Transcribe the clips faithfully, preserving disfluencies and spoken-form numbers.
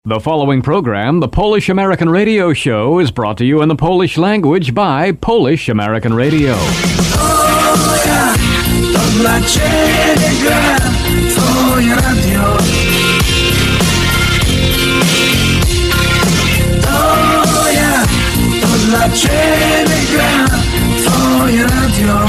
The following program, the Polish American Radio Show, is brought to you in the Polish language by Polish American Radio. O ja, to dla Ciebie gra Twoje radio. O ja, to dla Ciebie gra Twoje radio.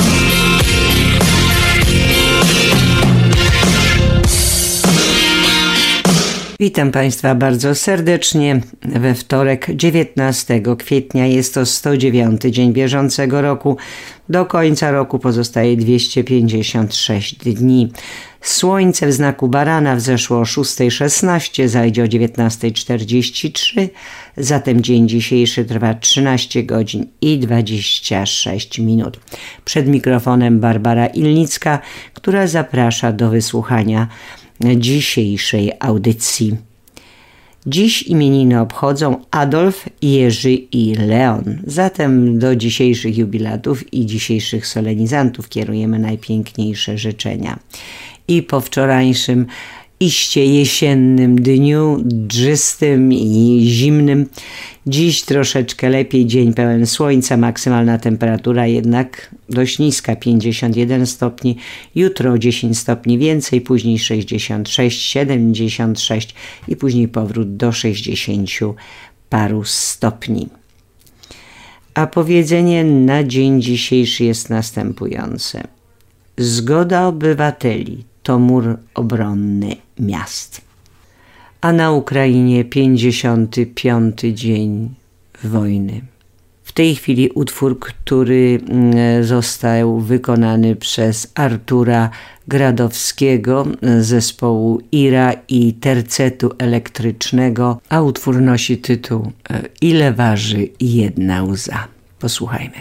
Witam Państwa bardzo serdecznie. We wtorek dziewiętnastego kwietnia jest to sto dziewiąty dzień bieżącego roku. Do końca roku pozostaje dwieście pięćdziesiąt sześć dni. Słońce w znaku barana wzeszło o szósta szesnaście, zajdzie o dziewiętnasta czterdzieści trzy. Zatem dzień dzisiejszy trwa trzynaście godzin i dwadzieścia sześć minut. Przed mikrofonem Barbara Ilnicka, która zaprasza do wysłuchania dzisiejszej audycji. Dziś imieniny obchodzą Adolf, Jerzy i Leon. Zatem do dzisiejszych jubilatów i dzisiejszych solenizantów kierujemy najpiękniejsze życzenia. I po wczorajszym iście jesiennym dniu, dżystym i zimnym, dziś troszeczkę lepiej, dzień pełen słońca, maksymalna temperatura jednak dość niska, pięćdziesiąt jeden stopni, jutro dziesięć stopni więcej, później sześćdziesiąt sześć, siedemdziesiąt sześć i później powrót do sześćdziesięciu paru stopni. A powiedzenie na dzień dzisiejszy jest następujące. Zgoda obywateli to mur obronny miast. A na Ukrainie pięćdziesiąty piąty dzień wojny. W tej chwili utwór, który został wykonany przez Artura Gradowskiego z zespołu Ira i Tercetu Elektrycznego, a utwór nosi tytuł Ile waży jedna łza. Posłuchajmy.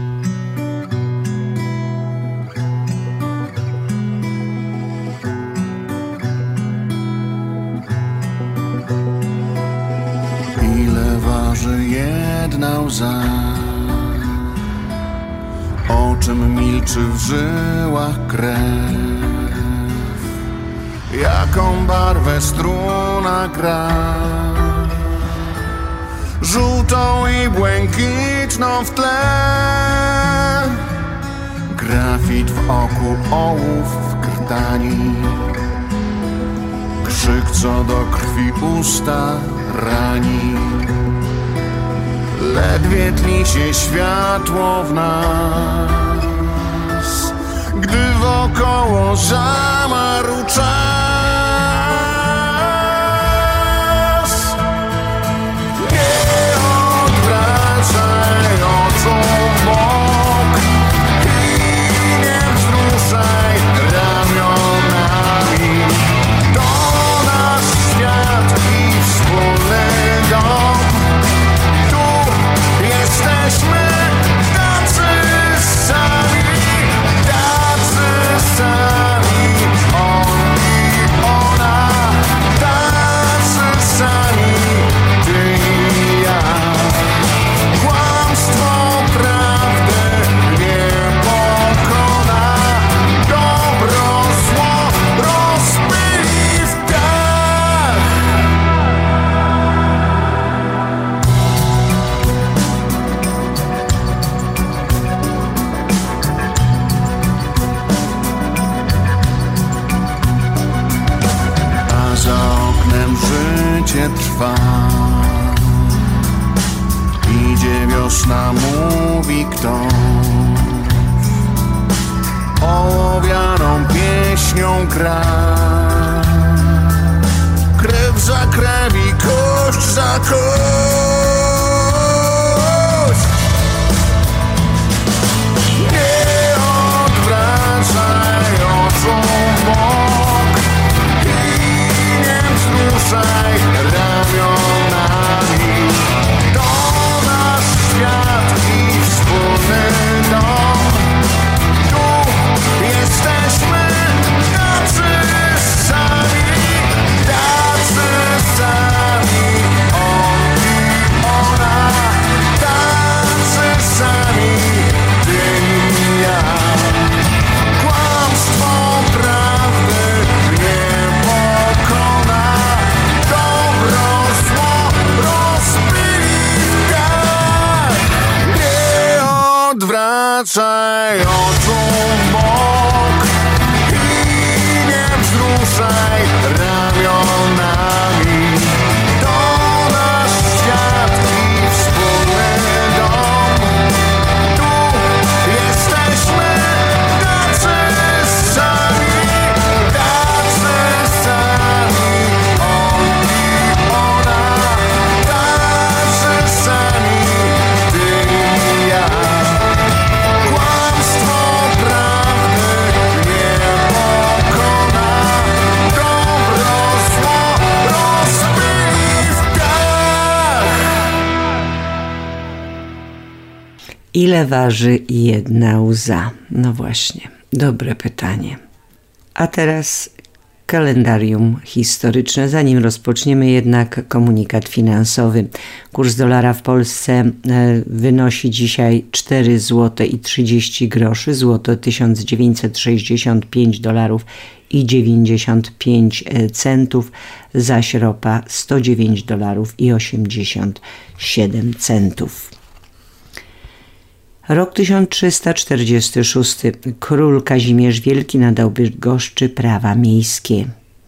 Jedna łza, o czym milczy w żyłach krew, jaką barwę struna gra, żółtą i błękitną w tle, grafit w oku, ołów w krtani, krzyk co do krwi usta rani. Ledwie tli się światło w nas, gdy wokoło zamarł czas. Nie odwracaj oczu w bok i nie wzruszaj ramionami. To nasz świat i wspólny dom. Jesteśmy tacy sami, tacy sami, on i ona, tacy sami, ty i ja. Kłamstwo prawdy nie pokona, dobro zło rozpyli w dach. Za oknem życie trwa, idzie wiosna, mówi ktoś, ołowianą pieśnią gra, krew za krew i kość za kość. Nie odwracaj oczu w bok, ruszaj ramionami. To nasz świat i wspólny dom. Tu jesteśmy tacy sami, tacy sami, on zaczaj oczu w bok i nie wzruszaj ramionami. To nasz świat i wspólny dom. Tu jesteśmy tacy sami, tacy sami. On i ona, tacy sami. Ty i ja. Kłamstwo prawdy nie pokona. Dobro zło rozpyli w piach. Ile waży jedna łza? No właśnie, dobre pytanie. A teraz kalendarium historyczne. Zanim rozpoczniemy jednak komunikat finansowy. Kurs dolara w Polsce e, wynosi dzisiaj cztery złote i trzydzieści groszy. Złoto tysiąc dziewięćset sześćdziesiąt pięć dolarów i dziewięćdziesiąt pięć centów, zaś ropa sto dziewięć dolarów i osiemdziesiąt siedem centów. Rok tysiąc trzysta czterdziesty szósty. Król Kazimierz Wielki nadał Bydgoszczy prawa miejskie.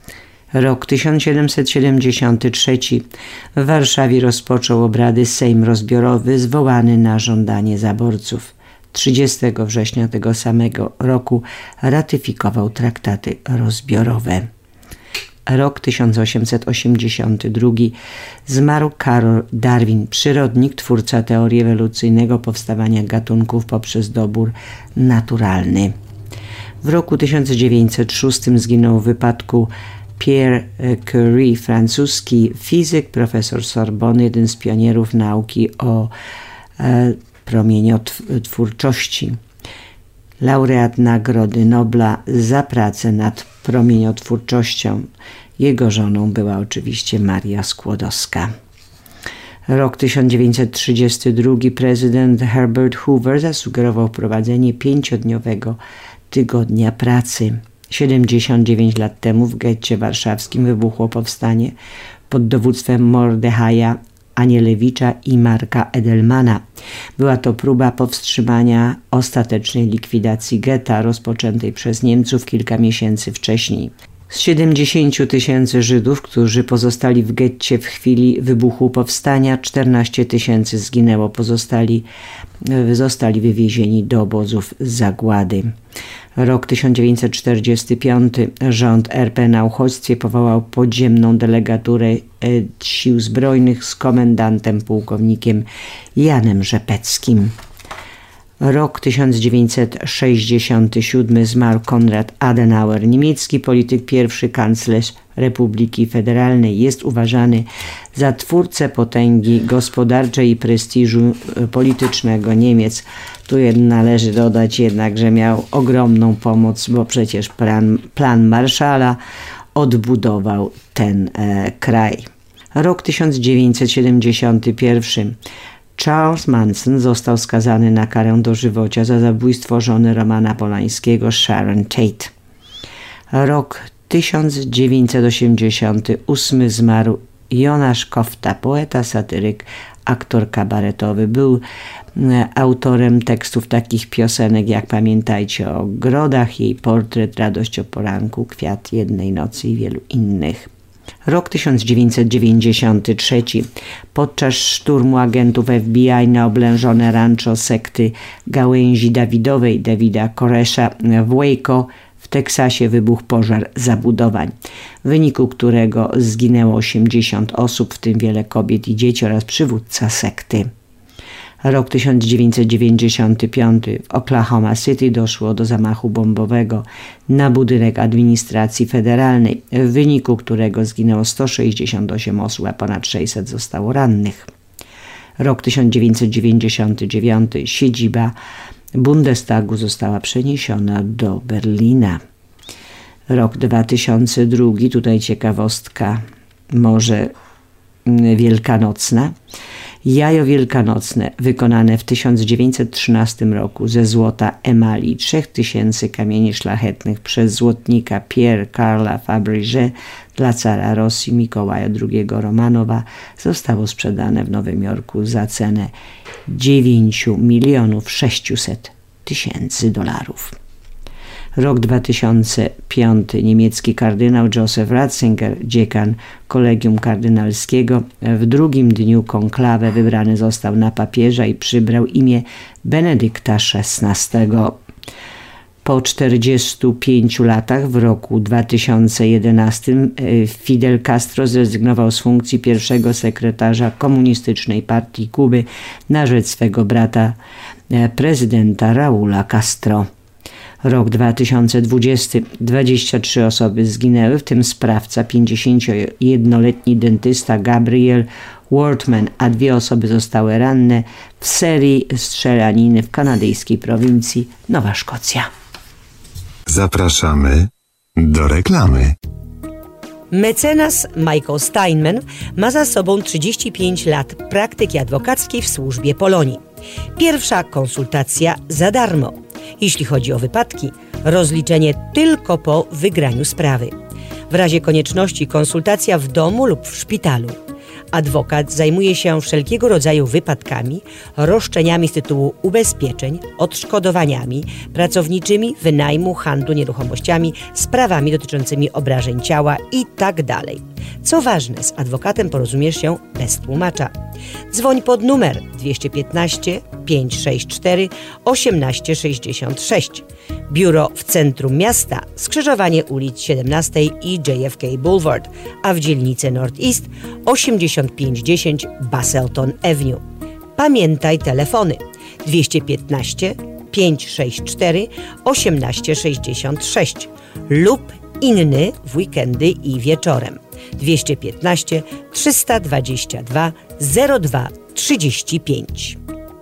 Rok tysiąc siedemset siedemdziesiąty trzeci. W Warszawie rozpoczął obrady Sejm Rozbiorowy zwołany na żądanie zaborców. trzydziestego września tego samego roku ratyfikował traktaty rozbiorowe. Rok tysiąc osiemset osiemdziesiąty drugi. Zmarł Karol Darwin, przyrodnik, twórca teorii ewolucyjnego powstawania gatunków poprzez dobór naturalny. W roku tysiąc dziewięćset szóstym zginął w wypadku Pierre Curie, francuski fizyk, profesor Sorbony, jeden z pionierów nauki o e, promieniotwórczości. Laureat Nagrody Nobla za pracę nad promieniotwórczością. Jego żoną była oczywiście Maria Skłodowska. Rok tysiąc dziewięćset trzydziesty drugi. Prezydent Herbert Hoover zasugerował wprowadzenie pięciodniowego tygodnia pracy. siedemdziesiąt dziewięć lat temu w getcie warszawskim wybuchło powstanie pod dowództwem Mordechaja Anielewicza i Marka Edelmana. Była to próba powstrzymania ostatecznej likwidacji getta rozpoczętej przez Niemców kilka miesięcy wcześniej. Z siedemdziesięciu tysięcy Żydów, którzy pozostali w getcie w chwili wybuchu powstania, czternaście tysięcy zginęło, pozostali zostali wywiezieni do obozów zagłady. Rok tysiąc dziewięćset czterdziesty piąty. Rząd R P na uchodźstwie powołał podziemną delegaturę sił zbrojnych z komendantem pułkownikiem Janem Rzepeckim. Rok tysiąc dziewięćset sześćdziesiąty siódmy. Zmarł Konrad Adenauer, niemiecki polityk, pierwszy kanclerz Republiki Federalnej. Jest uważany za twórcę potęgi gospodarczej i prestiżu politycznego Niemiec. Tu należy dodać jednak, że miał ogromną pomoc, bo przecież plan, plan Marszala odbudował ten e, kraj. Rok tysiąc dziewięćset siedemdziesiąty pierwszy. Charles Manson został skazany na karę dożywocia za zabójstwo żony Romana Polańskiego, Sharon Tate. Rok tysiąc dziewięćset osiemdziesiąty ósmy. Zmarł Jonasz Kofta, poeta, satyryk, aktor kabaretowy. Był autorem tekstów takich piosenek jak Pamiętajcie o grodach, Jej portret, Radość o poranku, Kwiat jednej nocy i wielu innych. Rok tysiąc dziewięćset dziewięćdziesiąty trzeci. Podczas szturmu agentów F B I na oblężone rancho sekty Gałęzi Dawidowej Davida Koresha w Waco w Teksasie wybuchł pożar zabudowań, w wyniku którego zginęło osiemdziesiąt osób, w tym wiele kobiet i dzieci oraz przywódca sekty. Rok tysiąc dziewięćset dziewięćdziesiąty piąty. W Oklahoma City doszło do zamachu bombowego na budynek administracji federalnej, w wyniku którego zginęło sto sześćdziesiąt osiem osób, a ponad sześćset zostało rannych. Rok tysiąc dziewięćset dziewięćdziesiąty dziewiąty. Siedziba Bundestagu została przeniesiona do Berlina. Rok dwa tysiące drugi. Tutaj ciekawostka może wielkanocna. Jajo wielkanocne wykonane w tysiąc dziewięćset trzynastym roku ze złota, emali, trzech tysięcy kamieni szlachetnych przez złotnika Pierre Carla Fabergé dla cara Rosji Mikołaja drugiego Romanowa zostało sprzedane w Nowym Jorku za cenę dziewięć milionów sześćset tysięcy dolarów. Rok dwa tysiące piąty. Niemiecki kardynał Joseph Ratzinger, dziekan Kolegium Kardynalskiego, w drugim dniu konklawę wybrany został na papieża i przybrał imię Benedykta szesnastego. Po czterdziestu pięciu latach, w roku dwa tysiące jedenastym, Fidel Castro zrezygnował z funkcji pierwszego sekretarza Komunistycznej Partii Kuby na rzecz swego brata, prezydenta Raula Castro. Rok dwa tysiące dwudziesty. dwadzieścia trzy osoby zginęły, w tym sprawca, pięćdziesięciojednoletni dentysta Gabriel Wortman, a dwie osoby zostały ranne w serii strzelaniny w kanadyjskiej prowincji Nowa Szkocja. Zapraszamy do reklamy. Mecenas Michael Steinman ma za sobą trzydzieści pięć lat praktyki adwokackiej w służbie Polonii. Pierwsza konsultacja za darmo. Jeśli chodzi o wypadki, rozliczenie tylko po wygraniu sprawy. W razie konieczności konsultacja w domu lub w szpitalu. Adwokat zajmuje się wszelkiego rodzaju wypadkami, roszczeniami z tytułu ubezpieczeń, odszkodowaniami pracowniczymi, wynajmu, handlu nieruchomościami, sprawami dotyczącymi obrażeń ciała itd. Co ważne, z adwokatem porozumiesz się bez tłumacza. Dzwoń pod numer dwieście piętnaście, pięćset sześćdziesiąt cztery, osiemnaście sześćdziesiąt sześć. Biuro w centrum miasta, skrzyżowanie ulic siedemnastej i J F K Boulevard, a w dzielnicy North East osiemdziesiąt pięć dziesięć Basselton Avenue. Pamiętaj telefony dwieście piętnaście, pięćset sześćdziesiąt cztery, osiemnaście sześćdziesiąt sześć lub inny w weekendy i wieczorem dwieście piętnaście, trzysta dwadzieścia dwa, zero dwa trzydzieści pięć.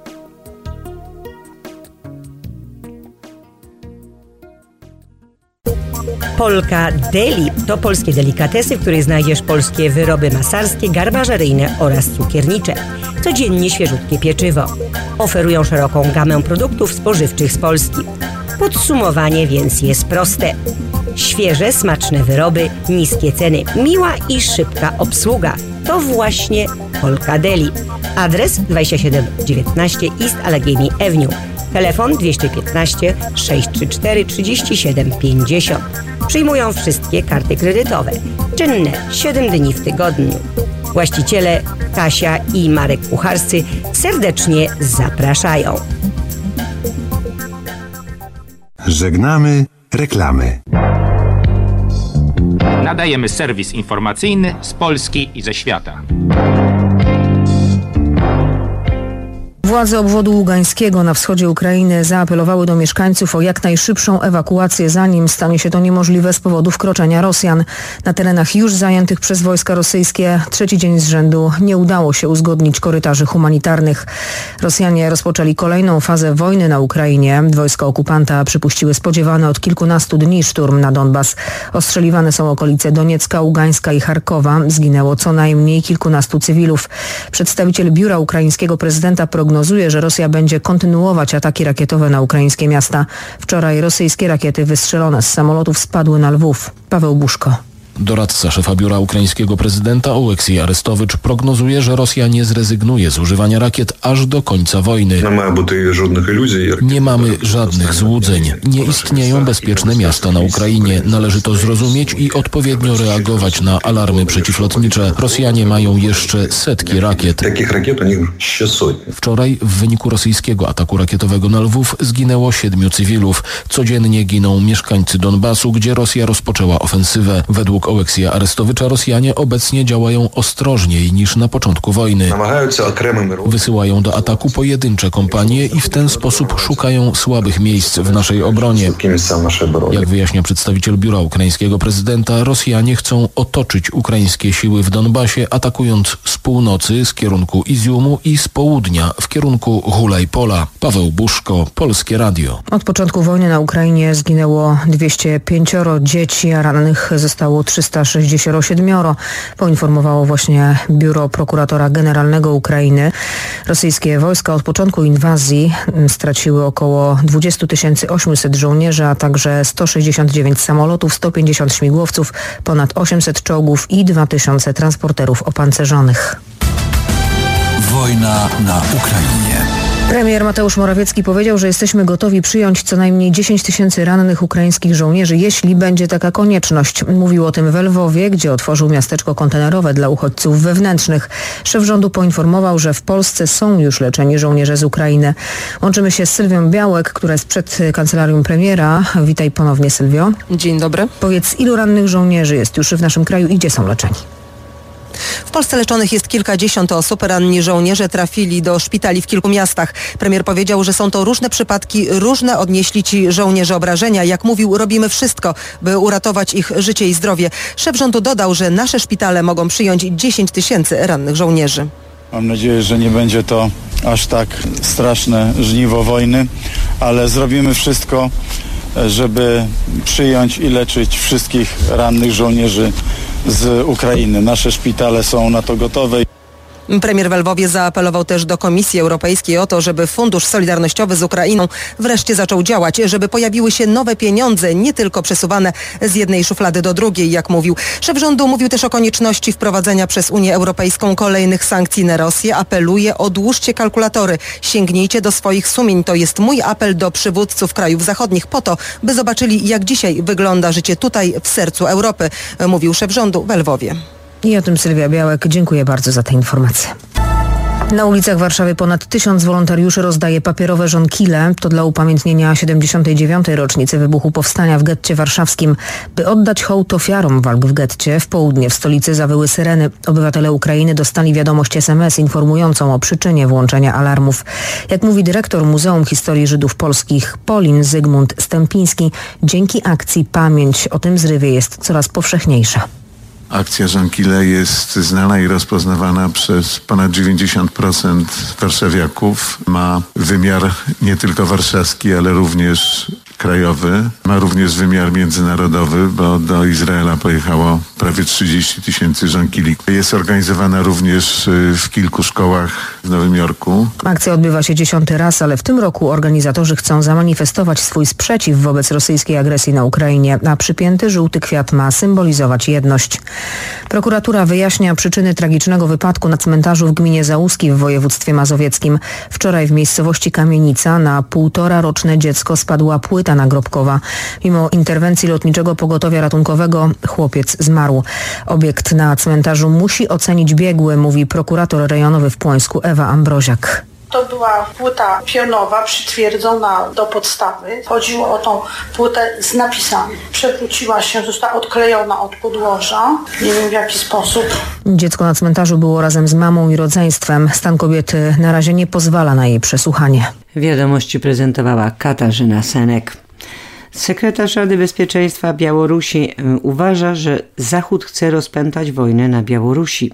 Polka Deli to polskie delikatesy, w których znajdziesz polskie wyroby masarskie, garbażeryjne oraz cukiernicze. Codziennie świeżutkie pieczywo. Oferują szeroką gamę produktów spożywczych z Polski. Podsumowanie więc jest proste. Świeże, smaczne wyroby, niskie ceny, miła i szybka obsługa. To właśnie Polka Deli. Adres dwadzieścia siedem dziewiętnaście East Allegheny Avenue. Telefon dwieście piętnaście, sześćset trzydzieści cztery, trzydzieści siedem pięćdziesiąt. Przyjmują wszystkie karty kredytowe. Czynne siedem dni w tygodniu. Właściciele Kasia i Marek Kucharscy serdecznie zapraszają. Żegnamy reklamy. Nadajemy serwis informacyjny z Polski i ze świata. Władze obwodu ługańskiego na wschodzie Ukrainy zaapelowały do mieszkańców o jak najszybszą ewakuację, zanim stanie się to niemożliwe z powodu wkroczenia Rosjan. Na terenach już zajętych przez wojska rosyjskie trzeci dzień z rzędu nie udało się uzgodnić korytarzy humanitarnych. Rosjanie rozpoczęli kolejną fazę wojny na Ukrainie. Wojska okupanta przypuściły spodziewany od kilkunastu dni szturm na Donbas. Ostrzeliwane są okolice Doniecka, Ługańska i Charkowa. Zginęło co najmniej kilkunastu cywilów. Przedstawiciel biura ukraińskiego prezydenta prognozuje, że Rosja będzie kontynuować ataki rakietowe na ukraińskie miasta. Wczoraj rosyjskie rakiety wystrzelone z samolotów spadły na Lwów. Paweł Buszko. Doradca szefa biura ukraińskiego prezydenta Oleksij Arestowicz prognozuje, że Rosja nie zrezygnuje z używania rakiet aż do końca wojny. Nie mamy żadnych złudzeń. Nie istnieją bezpieczne miasta na Ukrainie. Należy to zrozumieć i odpowiednio reagować na alarmy przeciwlotnicze. Rosjanie mają jeszcze setki rakiet. Wczoraj w wyniku rosyjskiego ataku rakietowego na Lwów zginęło siedmiu cywilów. Codziennie giną mieszkańcy Donbasu, gdzie Rosja rozpoczęła ofensywę. Według Oleksija Arestowicza Rosjanie obecnie działają ostrożniej niż na początku wojny. Wysyłają do ataku pojedyncze kompanie i w ten sposób szukają słabych miejsc w naszej obronie. Jak wyjaśnia przedstawiciel biura ukraińskiego prezydenta, Rosjanie chcą otoczyć ukraińskie siły w Donbasie, atakując z północy z kierunku Iziumu i z południa w kierunku Hulajpola. Paweł Buszko, Polskie Radio. Od początku wojny na Ukrainie zginęło dwieście pięć dzieci, a rannych zostało trzysta sześćdziesiąt siedem, poinformowało właśnie Biuro Prokuratora Generalnego Ukrainy. Rosyjskie wojska od początku inwazji straciły około dwadzieścia tysięcy osiemset żołnierzy, a także sto sześćdziesiąt dziewięć samolotów, sto pięćdziesiąt śmigłowców, ponad osiemset czołgów i dwa tysiące transporterów opancerzonych. Wojna na Ukrainie. Premier Mateusz Morawiecki powiedział, że jesteśmy gotowi przyjąć co najmniej dziesięć tysięcy rannych ukraińskich żołnierzy, jeśli będzie taka konieczność. Mówił o tym w Lwowie, gdzie otworzył miasteczko kontenerowe dla uchodźców wewnętrznych. Szef rządu poinformował, że w Polsce są już leczeni żołnierze z Ukrainy. Łączymy się z Sylwią Białek, która jest przed kancelarią premiera. Witaj ponownie, Sylwio. Dzień dobry. Powiedz, ilu rannych żołnierzy jest już w naszym kraju i gdzie są leczeni? W Polsce leczonych jest kilkadziesiąt osób. Ranni żołnierze trafili do szpitali w kilku miastach. Premier powiedział, że są to różne przypadki, różne odnieśli ci żołnierze obrażenia. Jak mówił, robimy wszystko, by uratować ich życie i zdrowie. Szef rządu dodał, że nasze szpitale mogą przyjąć dziesięć tysięcy rannych żołnierzy. Mam nadzieję, że nie będzie to aż tak straszne żniwo wojny, ale zrobimy wszystko, żeby przyjąć i leczyć wszystkich rannych żołnierzy z Ukrainy. Nasze szpitale są na to gotowe. Premier w Lwowie zaapelował też do Komisji Europejskiej o to, żeby Fundusz Solidarnościowy z Ukrainą wreszcie zaczął działać, żeby pojawiły się nowe pieniądze, nie tylko przesuwane z jednej szuflady do drugiej, jak mówił. Szef rządu mówił też o konieczności wprowadzenia przez Unię Europejską kolejnych sankcji na Rosję. Apeluje: odłóżcie kalkulatory, sięgnijcie do swoich sumień. To jest mój apel do przywódców krajów zachodnich po to, by zobaczyli, jak dzisiaj wygląda życie tutaj, w sercu Europy, mówił szef rządu w Lwowie. I o tym Sylwia Białek. Dziękuję bardzo za te informacje. Na ulicach Warszawy ponad tysiąc wolontariuszy rozdaje papierowe żonkile. To dla upamiętnienia siedemdziesiątej dziewiątej rocznicy wybuchu powstania w getcie warszawskim. By oddać hołd ofiarom walk w getcie, w południe w stolicy zawyły syreny. Obywatele Ukrainy dostali wiadomość es em es informującą o przyczynie włączenia alarmów. Jak mówi dyrektor Muzeum Historii Żydów Polskich Polin Zygmunt Stępiński, dzięki akcji pamięć o tym zrywie jest coraz powszechniejsza. Akcja żonkile jest znana i rozpoznawana przez ponad dziewięćdziesiąt procent warszawiaków. Ma wymiar nie tylko warszawski, ale również krajowy. Ma również wymiar międzynarodowy, bo do Izraela pojechało prawie trzydzieści tysięcy żonkili. Jest organizowana również w kilku szkołach w Nowym Jorku. Akcja odbywa się dziesiąty raz, ale w tym roku organizatorzy chcą zamanifestować swój sprzeciw wobec rosyjskiej agresji na Ukrainie, a przypięty żółty kwiat ma symbolizować jedność. Prokuratura wyjaśnia przyczyny tragicznego wypadku na cmentarzu w gminie Załuski w województwie mazowieckim. Wczoraj w miejscowości Kamienica na półtora roczne dziecko spadła płyta nagrobkowa. Mimo interwencji lotniczego pogotowia ratunkowego chłopiec zmarł. Obiekt na cmentarzu musi ocenić biegły, mówi prokurator rejonowy w Płońsku Ewa Ambroziak. To była płyta pionowa, przytwierdzona do podstawy. Chodziło o tą płytę z napisami. Przewróciła się, została odklejona od podłoża. Nie wiem w jaki sposób. Dziecko na cmentarzu było razem z mamą i rodzeństwem. Stan kobiety na razie nie pozwala na jej przesłuchanie. Wiadomości prezentowała Katarzyna Senek. Sekretarz Rady Bezpieczeństwa Białorusi uważa, że Zachód chce rozpętać wojnę na Białorusi.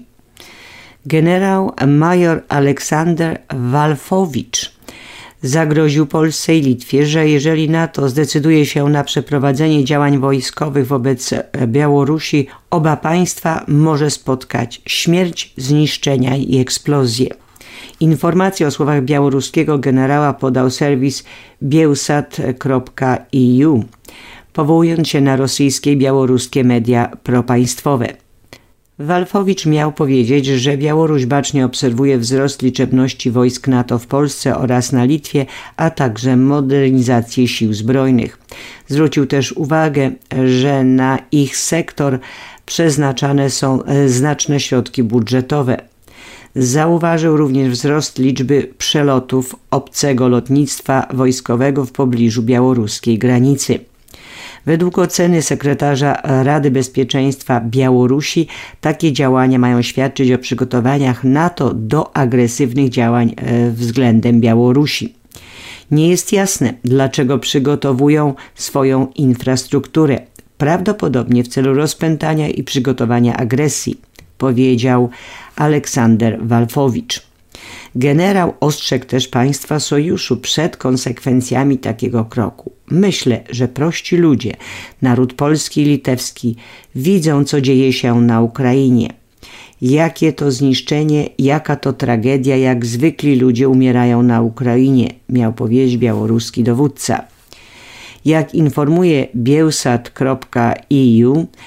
Generał major Aleksander Walfowicz zagroził Polsce i Litwie, że jeżeli NATO zdecyduje się na przeprowadzenie działań wojskowych wobec Białorusi, oba państwa może spotkać śmierć, zniszczenia i eksplozję. Informacje o słowach białoruskiego generała podał serwis bielsat kropka e u, powołując się na rosyjskie i białoruskie media propaństwowe. Walfowicz miał powiedzieć, że Białoruś bacznie obserwuje wzrost liczebności wojsk NATO w Polsce oraz na Litwie, a także modernizację sił zbrojnych. Zwrócił też uwagę, że na ich sektor przeznaczane są znaczne środki budżetowe. Zauważył również wzrost liczby przelotów obcego lotnictwa wojskowego w pobliżu białoruskiej granicy. Według oceny sekretarza Rady Bezpieczeństwa Białorusi takie działania mają świadczyć o przygotowaniach NATO do agresywnych działań względem Białorusi. Nie jest jasne, dlaczego przygotowują swoją infrastrukturę. Prawdopodobnie w celu rozpętania i przygotowania agresji, powiedział Aleksander Walfowicz. Generał ostrzegł też państwa sojuszu przed konsekwencjami takiego kroku. Myślę, że prości ludzie, naród polski i litewski, widzą, co dzieje się na Ukrainie. Jakie to zniszczenie, jaka to tragedia, jak zwykli ludzie umierają na Ukrainie, miał powiedzieć białoruski dowódca. Jak informuje bielsat kropka e u,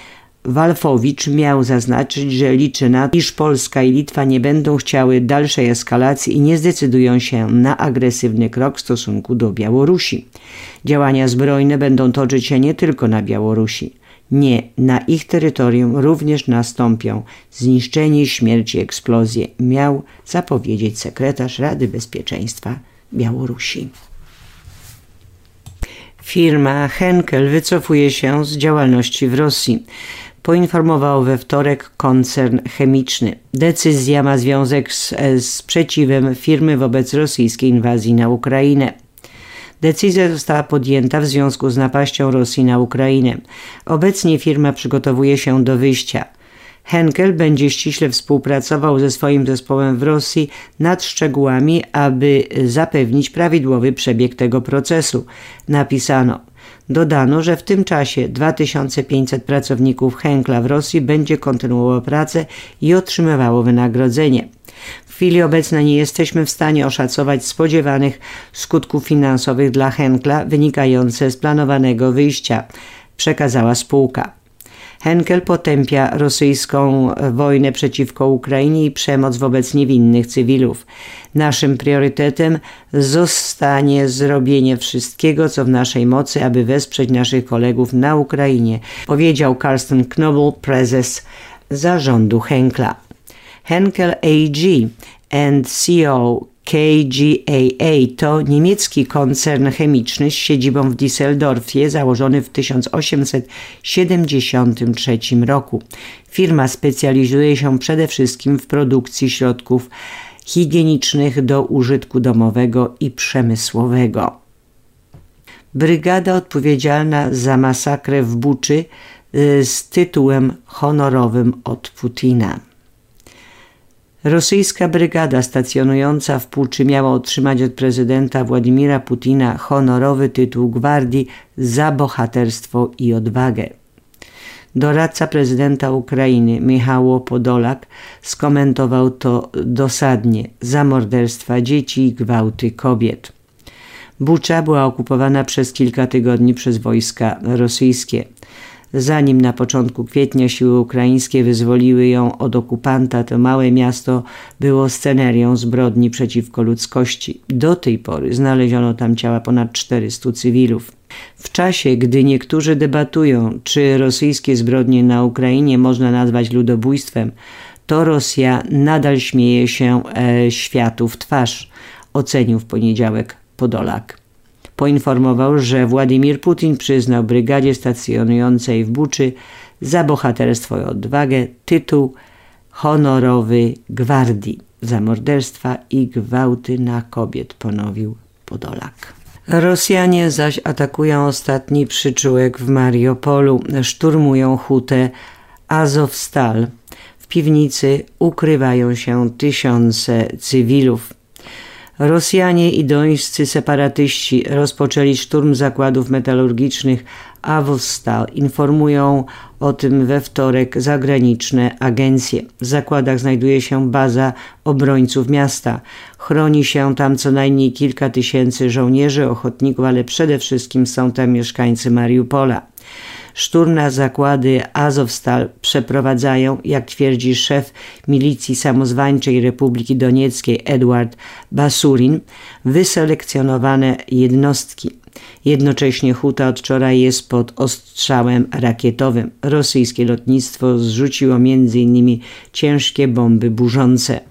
Walfowicz miał zaznaczyć, że liczy na to, iż Polska i Litwa nie będą chciały dalszej eskalacji i nie zdecydują się na agresywny krok w stosunku do Białorusi. Działania zbrojne będą toczyć się nie tylko na Białorusi. Nie, na ich terytorium również nastąpią zniszczenie, śmierć i eksplozje, miał zapowiedzieć sekretarz Rady Bezpieczeństwa Białorusi. Firma Henkel wycofuje się z działalności w Rosji. Poinformował we wtorek koncern chemiczny. Decyzja ma związek z sprzeciwem firmy wobec rosyjskiej inwazji na Ukrainę. Decyzja została podjęta w związku z napaścią Rosji na Ukrainę. Obecnie firma przygotowuje się do wyjścia. Henkel będzie ściśle współpracował ze swoim zespołem w Rosji nad szczegółami, aby zapewnić prawidłowy przebieg tego procesu, napisano. Dodano, że w tym czasie dwa tysiące pięćset pracowników Henkla w Rosji będzie kontynuowało pracę i otrzymywało wynagrodzenie. W chwili obecnej nie jesteśmy w stanie oszacować spodziewanych skutków finansowych dla Henkla wynikających z planowanego wyjścia, przekazała spółka. Henkel potępia rosyjską wojnę przeciwko Ukrainie i przemoc wobec niewinnych cywilów. Naszym priorytetem zostanie zrobienie wszystkiego, co w naszej mocy, aby wesprzeć naszych kolegów na Ukrainie, powiedział Carsten Knobel, prezes zarządu Henkla. Henkel A G and C O K G A A to niemiecki koncern chemiczny z siedzibą w Düsseldorfie, założony w tysiąc osiemset siedemdziesiątym trzecim roku. Firma specjalizuje się przede wszystkim w produkcji środków higienicznych do użytku domowego i przemysłowego. Brygada odpowiedzialna za masakrę w Buczy z tytułem honorowym od Putina. Rosyjska brygada stacjonująca w Buczy miała otrzymać od prezydenta Władimira Putina honorowy tytuł Gwardii za bohaterstwo i odwagę. Doradca prezydenta Ukrainy Michał Podolak skomentował to dosadnie: za morderstwa dzieci i gwałty kobiet. Bucza była okupowana przez kilka tygodni przez wojska rosyjskie. Zanim na początku kwietnia siły ukraińskie wyzwoliły ją od okupanta, to małe miasto było scenerią zbrodni przeciwko ludzkości. Do tej pory znaleziono tam ciała ponad czterystu cywilów. W czasie, gdy niektórzy debatują, czy rosyjskie zbrodnie na Ukrainie można nazwać ludobójstwem, to Rosja nadal śmieje się e, światu w twarz, ocenił w poniedziałek Podolak. Poinformował, że Władimir Putin przyznał brygadzie stacjonującej w Buczy za bohaterstwo i odwagę tytuł honorowy Gwardii za morderstwa i gwałty na kobiet, ponowił Podolak. Rosjanie zaś atakują ostatni przyczółek w Mariupolu, szturmują hutę Azovstal. W piwnicy ukrywają się tysiące cywilów. Rosjanie i dońscy separatyści rozpoczęli szturm zakładów metalurgicznych Azovstal. Informują o tym we wtorek zagraniczne agencje. W zakładach znajduje się baza obrońców miasta. Chroni się tam co najmniej kilka tysięcy żołnierzy, ochotników, ale przede wszystkim są tam mieszkańcy Mariupola. Szturm na zakłady Azovstal przeprowadzają, jak twierdzi szef milicji samozwańczej Republiki Donieckiej Edward Basurin, wyselekcjonowane jednostki. Jednocześnie huta od wczoraj jest pod ostrzałem rakietowym. Rosyjskie lotnictwo zrzuciło między innymi ciężkie bomby burzące.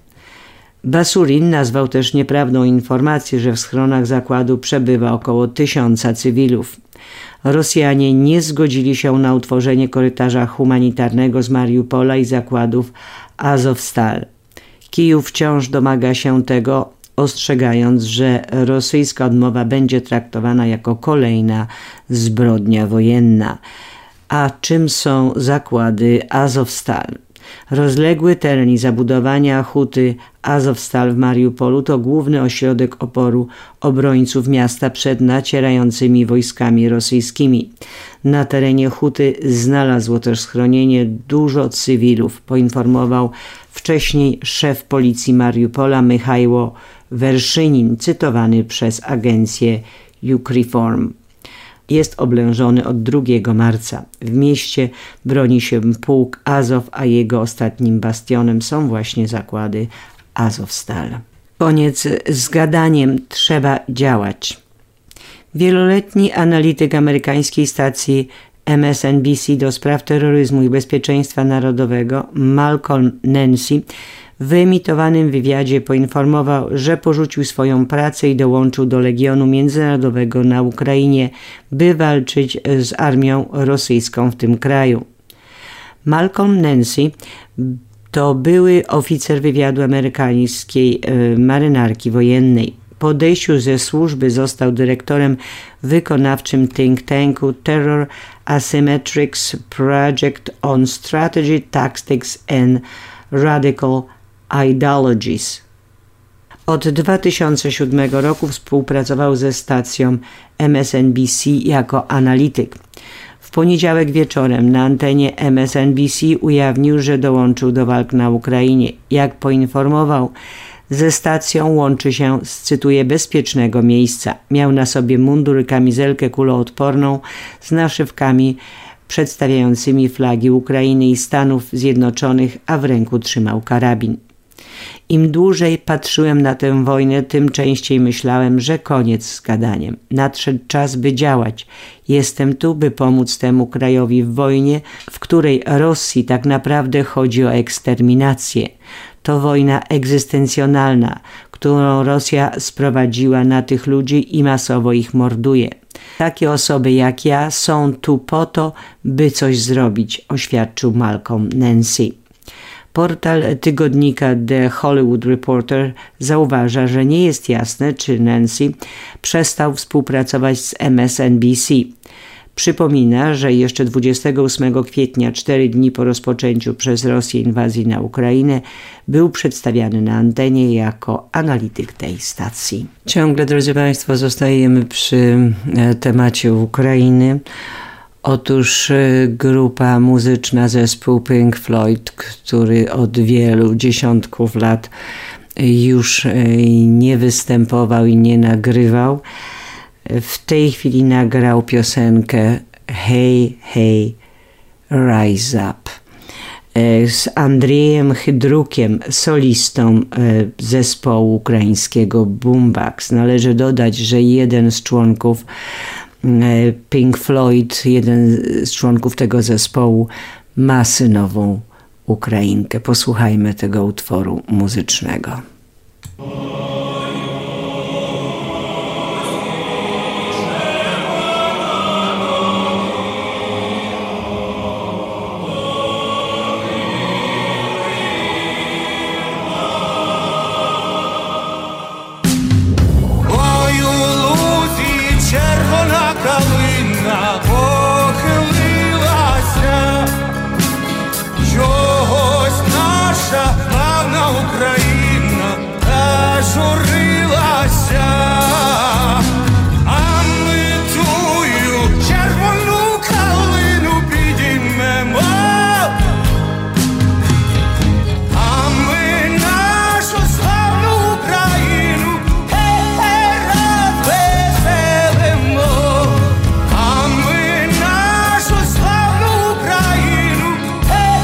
Basurin nazwał też nieprawdą informację, że w schronach zakładu przebywa około tysiąca cywilów. Rosjanie nie zgodzili się na utworzenie korytarza humanitarnego z Mariupola i zakładów Azovstal. Kijów wciąż domaga się tego, ostrzegając, że rosyjska odmowa będzie traktowana jako kolejna zbrodnia wojenna. A czym są zakłady Azovstal? Rozległy teren i zabudowania huty Azovstal w Mariupolu to główny ośrodek oporu obrońców miasta przed nacierającymi wojskami rosyjskimi. Na terenie huty znalazło też schronienie dużo cywilów, poinformował wcześniej szef policji Mariupola Michał Werszynin, cytowany przez agencję Ukreform. jest oblężony od drugiego marca. W mieście broni się pułk Azow, a jego ostatnim bastionem są właśnie zakłady Azowstal. Koniec z gadaniem, trzeba działać. Wieloletni analityk amerykańskiej stacji M S N B C do spraw terroryzmu i bezpieczeństwa narodowego Malcolm Nancy w wyemitowanym wywiadzie poinformował, że porzucił swoją pracę i dołączył do Legionu Międzynarodowego na Ukrainie, by walczyć z armią rosyjską w tym kraju. Malcolm Nancy to były oficer wywiadu amerykańskiej marynarki wojennej. Po odejściu ze służby został dyrektorem wykonawczym think tanku Terror Asymmetrics Project on Strategy, Tactics and Radical Ideologies. Od dwa tysiące siódmego roku współpracował ze stacją M S N B C jako analityk. W poniedziałek wieczorem na antenie M S N B C ujawnił, że dołączył do walk na Ukrainie. Jak poinformował, ze stacją łączy się z, cytuję, bezpiecznego miejsca. Miał na sobie mundur i kamizelkę kuloodporną z naszywkami przedstawiającymi flagi Ukrainy i Stanów Zjednoczonych, a w ręku trzymał karabin. Im dłużej patrzyłem na tę wojnę, tym częściej myślałem, że koniec z gadaniem. Nadszedł czas, by działać. Jestem tu, by pomóc temu krajowi w wojnie, w której Rosji tak naprawdę chodzi o eksterminację. To wojna egzystencjonalna, którą Rosja sprowadziła na tych ludzi i masowo ich morduje. Takie osoby jak ja są tu po to, by coś zrobić, oświadczył Malcolm Nancy. Portal tygodnika The Hollywood Reporter zauważa, że nie jest jasne, czy Nancy przestał współpracować z M S N B C. Przypomina, że jeszcze dwudziestego ósmego kwietnia, cztery dni po rozpoczęciu przez Rosję inwazji na Ukrainę, był przedstawiany na antenie jako analityk tej stacji. Ciągle, drodzy Państwo, zostajemy przy temacie Ukrainy. Otóż grupa muzyczna, zespół Pink Floyd, który od wielu dziesiątków lat już nie występował i nie nagrywał, w tej chwili nagrał piosenkę Hey, Hey, Rise Up z Andrzejem Hydrukiem, solistą zespołu ukraińskiego Boombox. Należy dodać, że jeden z członków Pink Floyd, jeden z członków tego zespołu ma synową Ukrainkę. Posłuchajmy tego utworu muzycznego.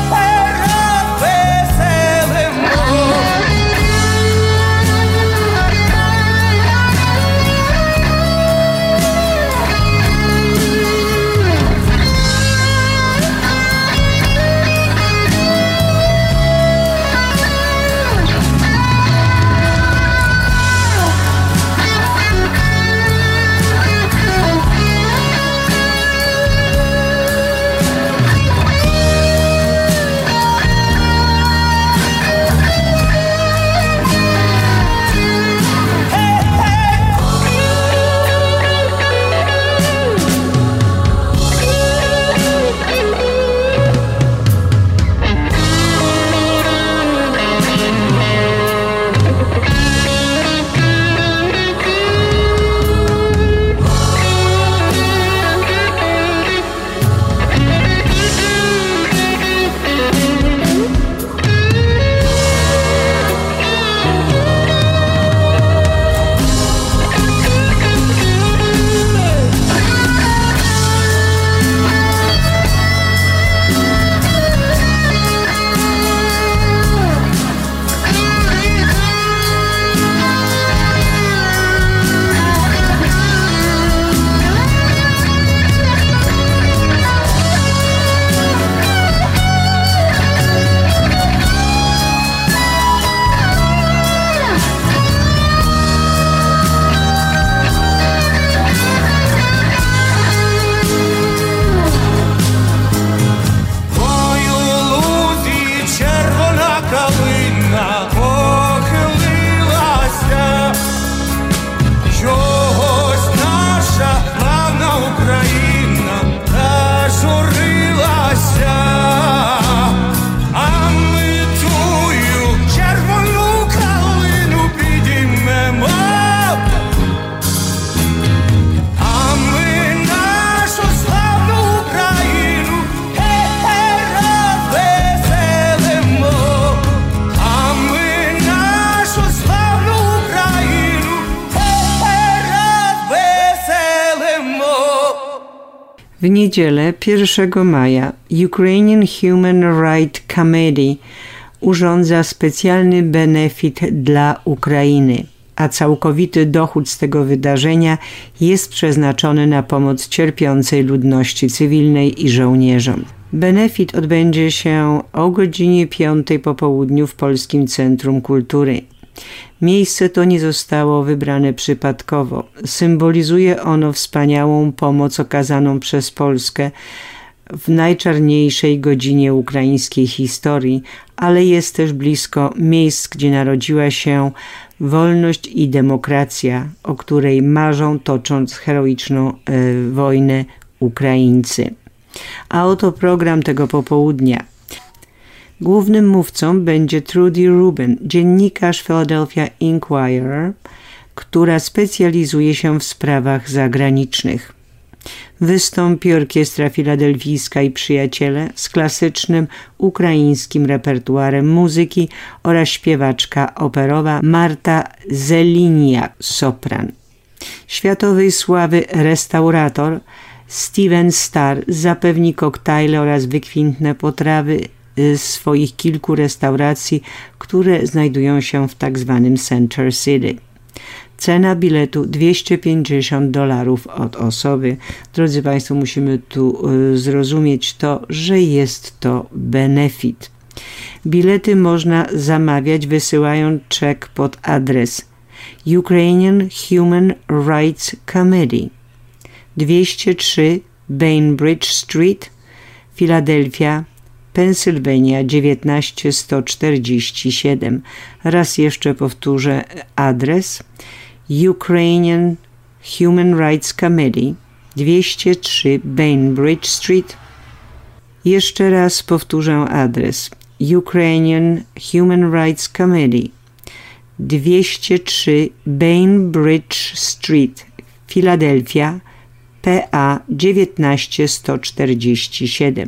Hey, W niedzielę pierwszego maja Ukrainian Human Rights Committee urządza specjalny benefit dla Ukrainy, a całkowity dochód z tego wydarzenia jest przeznaczony na pomoc cierpiącej ludności cywilnej i żołnierzom. Benefit odbędzie się o godzinie piątej po południu w Polskim Centrum Kultury. Miejsce to nie zostało wybrane przypadkowo. Symbolizuje ono wspaniałą pomoc okazaną przez Polskę w najczarniejszej godzinie ukraińskiej historii, ale jest też blisko miejsc, gdzie narodziła się wolność i demokracja, o której marzą, tocząc heroiczną e, wojnę Ukraińcy. A oto program tego popołudnia. Głównym mówcą będzie Trudy Rubin, dziennikarz Philadelphia Inquirer, która specjalizuje się w sprawach zagranicznych. Wystąpi Orkiestra Filadelfijska i Przyjaciele z klasycznym ukraińskim repertuarem muzyki oraz śpiewaczka operowa Marta Zeliniak, sopran. Światowej sławy restaurator Steven Starr zapewni koktajle oraz wykwintne potrawy z swoich kilku restauracji, które znajdują się w tak zwanym Center City. Cena biletu dwieście pięćdziesiąt dolarów od osoby. Drodzy Państwo, musimy tu y, zrozumieć to, że jest to benefit. Bilety można zamawiać wysyłając czek pod adres Ukrainian Human Rights Committee, dwieście trzy Bainbridge Street, Filadelfia, Pennsylvania dziewiętnaście sto czterdzieści siedem. Raz jeszcze powtórzę adres Ukrainian Human Rights Committee, dwieście trzy Bainbridge Street. Jeszcze raz powtórzę adres Ukrainian Human Rights Committee, dwieście trzy Bainbridge Street, Filadelfia, P A dziewiętnaście sto czterdzieści siedem.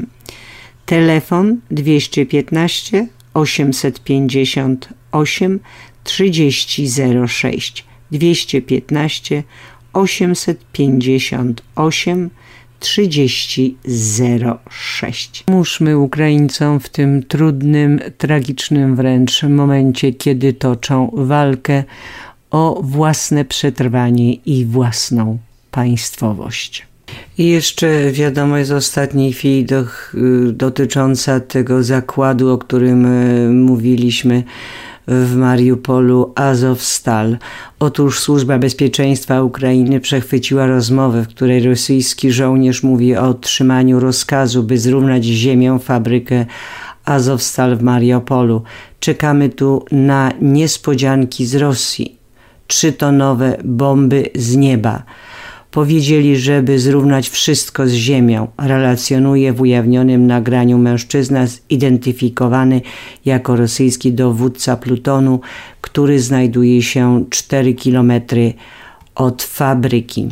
Telefon dwieście piętnaście osiemset pięćdziesiąt osiem trzydzieści zero sześć, dwieście piętnaście osiemset pięćdziesiąt osiem trzydzieści zero sześć. Pomóżmy Ukraińcom w tym trudnym, tragicznym wręcz momencie, kiedy toczą walkę o własne przetrwanie i własną państwowość. I jeszcze wiadomość z ostatniej chwili do, dotycząca tego zakładu, o którym e, mówiliśmy w Mariupolu, Azovstal. Otóż Służba Bezpieczeństwa Ukrainy przechwyciła rozmowę, w której rosyjski żołnierz mówi o otrzymaniu rozkazu, by zrównać z ziemią fabrykę Azovstal w Mariupolu. Czekamy tu na niespodzianki z Rosji. Trzytonowe bomby z nieba. Powiedzieli, żeby zrównać wszystko z ziemią, relacjonuje w ujawnionym nagraniu mężczyzna zidentyfikowany jako rosyjski dowódca plutonu, który znajduje się cztery kilometry od fabryki.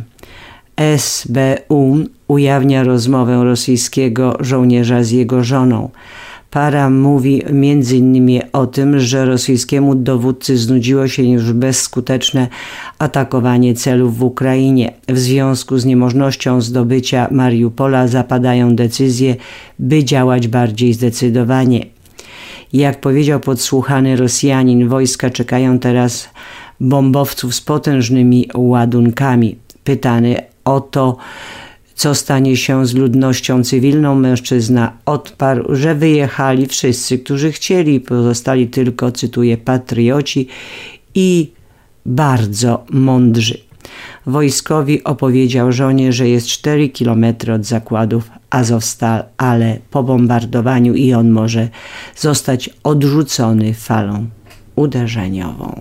S B U ujawnia rozmowę rosyjskiego żołnierza z jego żoną. Para mówi między innymi o tym, że rosyjskiemu dowódcy znudziło się już bezskuteczne atakowanie celów w Ukrainie. W związku z niemożnością zdobycia Mariupola zapadają decyzje, by działać bardziej zdecydowanie. Jak powiedział podsłuchany Rosjanin, wojska czekają teraz bombowców z potężnymi ładunkami. Pytany o to, co stanie się z ludnością cywilną, mężczyzna odparł, że wyjechali wszyscy, którzy chcieli, pozostali tylko, cytuję, patrioci i bardzo mądrzy. Wojskowi opowiedział żonie, że jest cztery kilometry od zakładów Azovstal, ale po bombardowaniu i on może zostać odrzucony falą uderzeniową.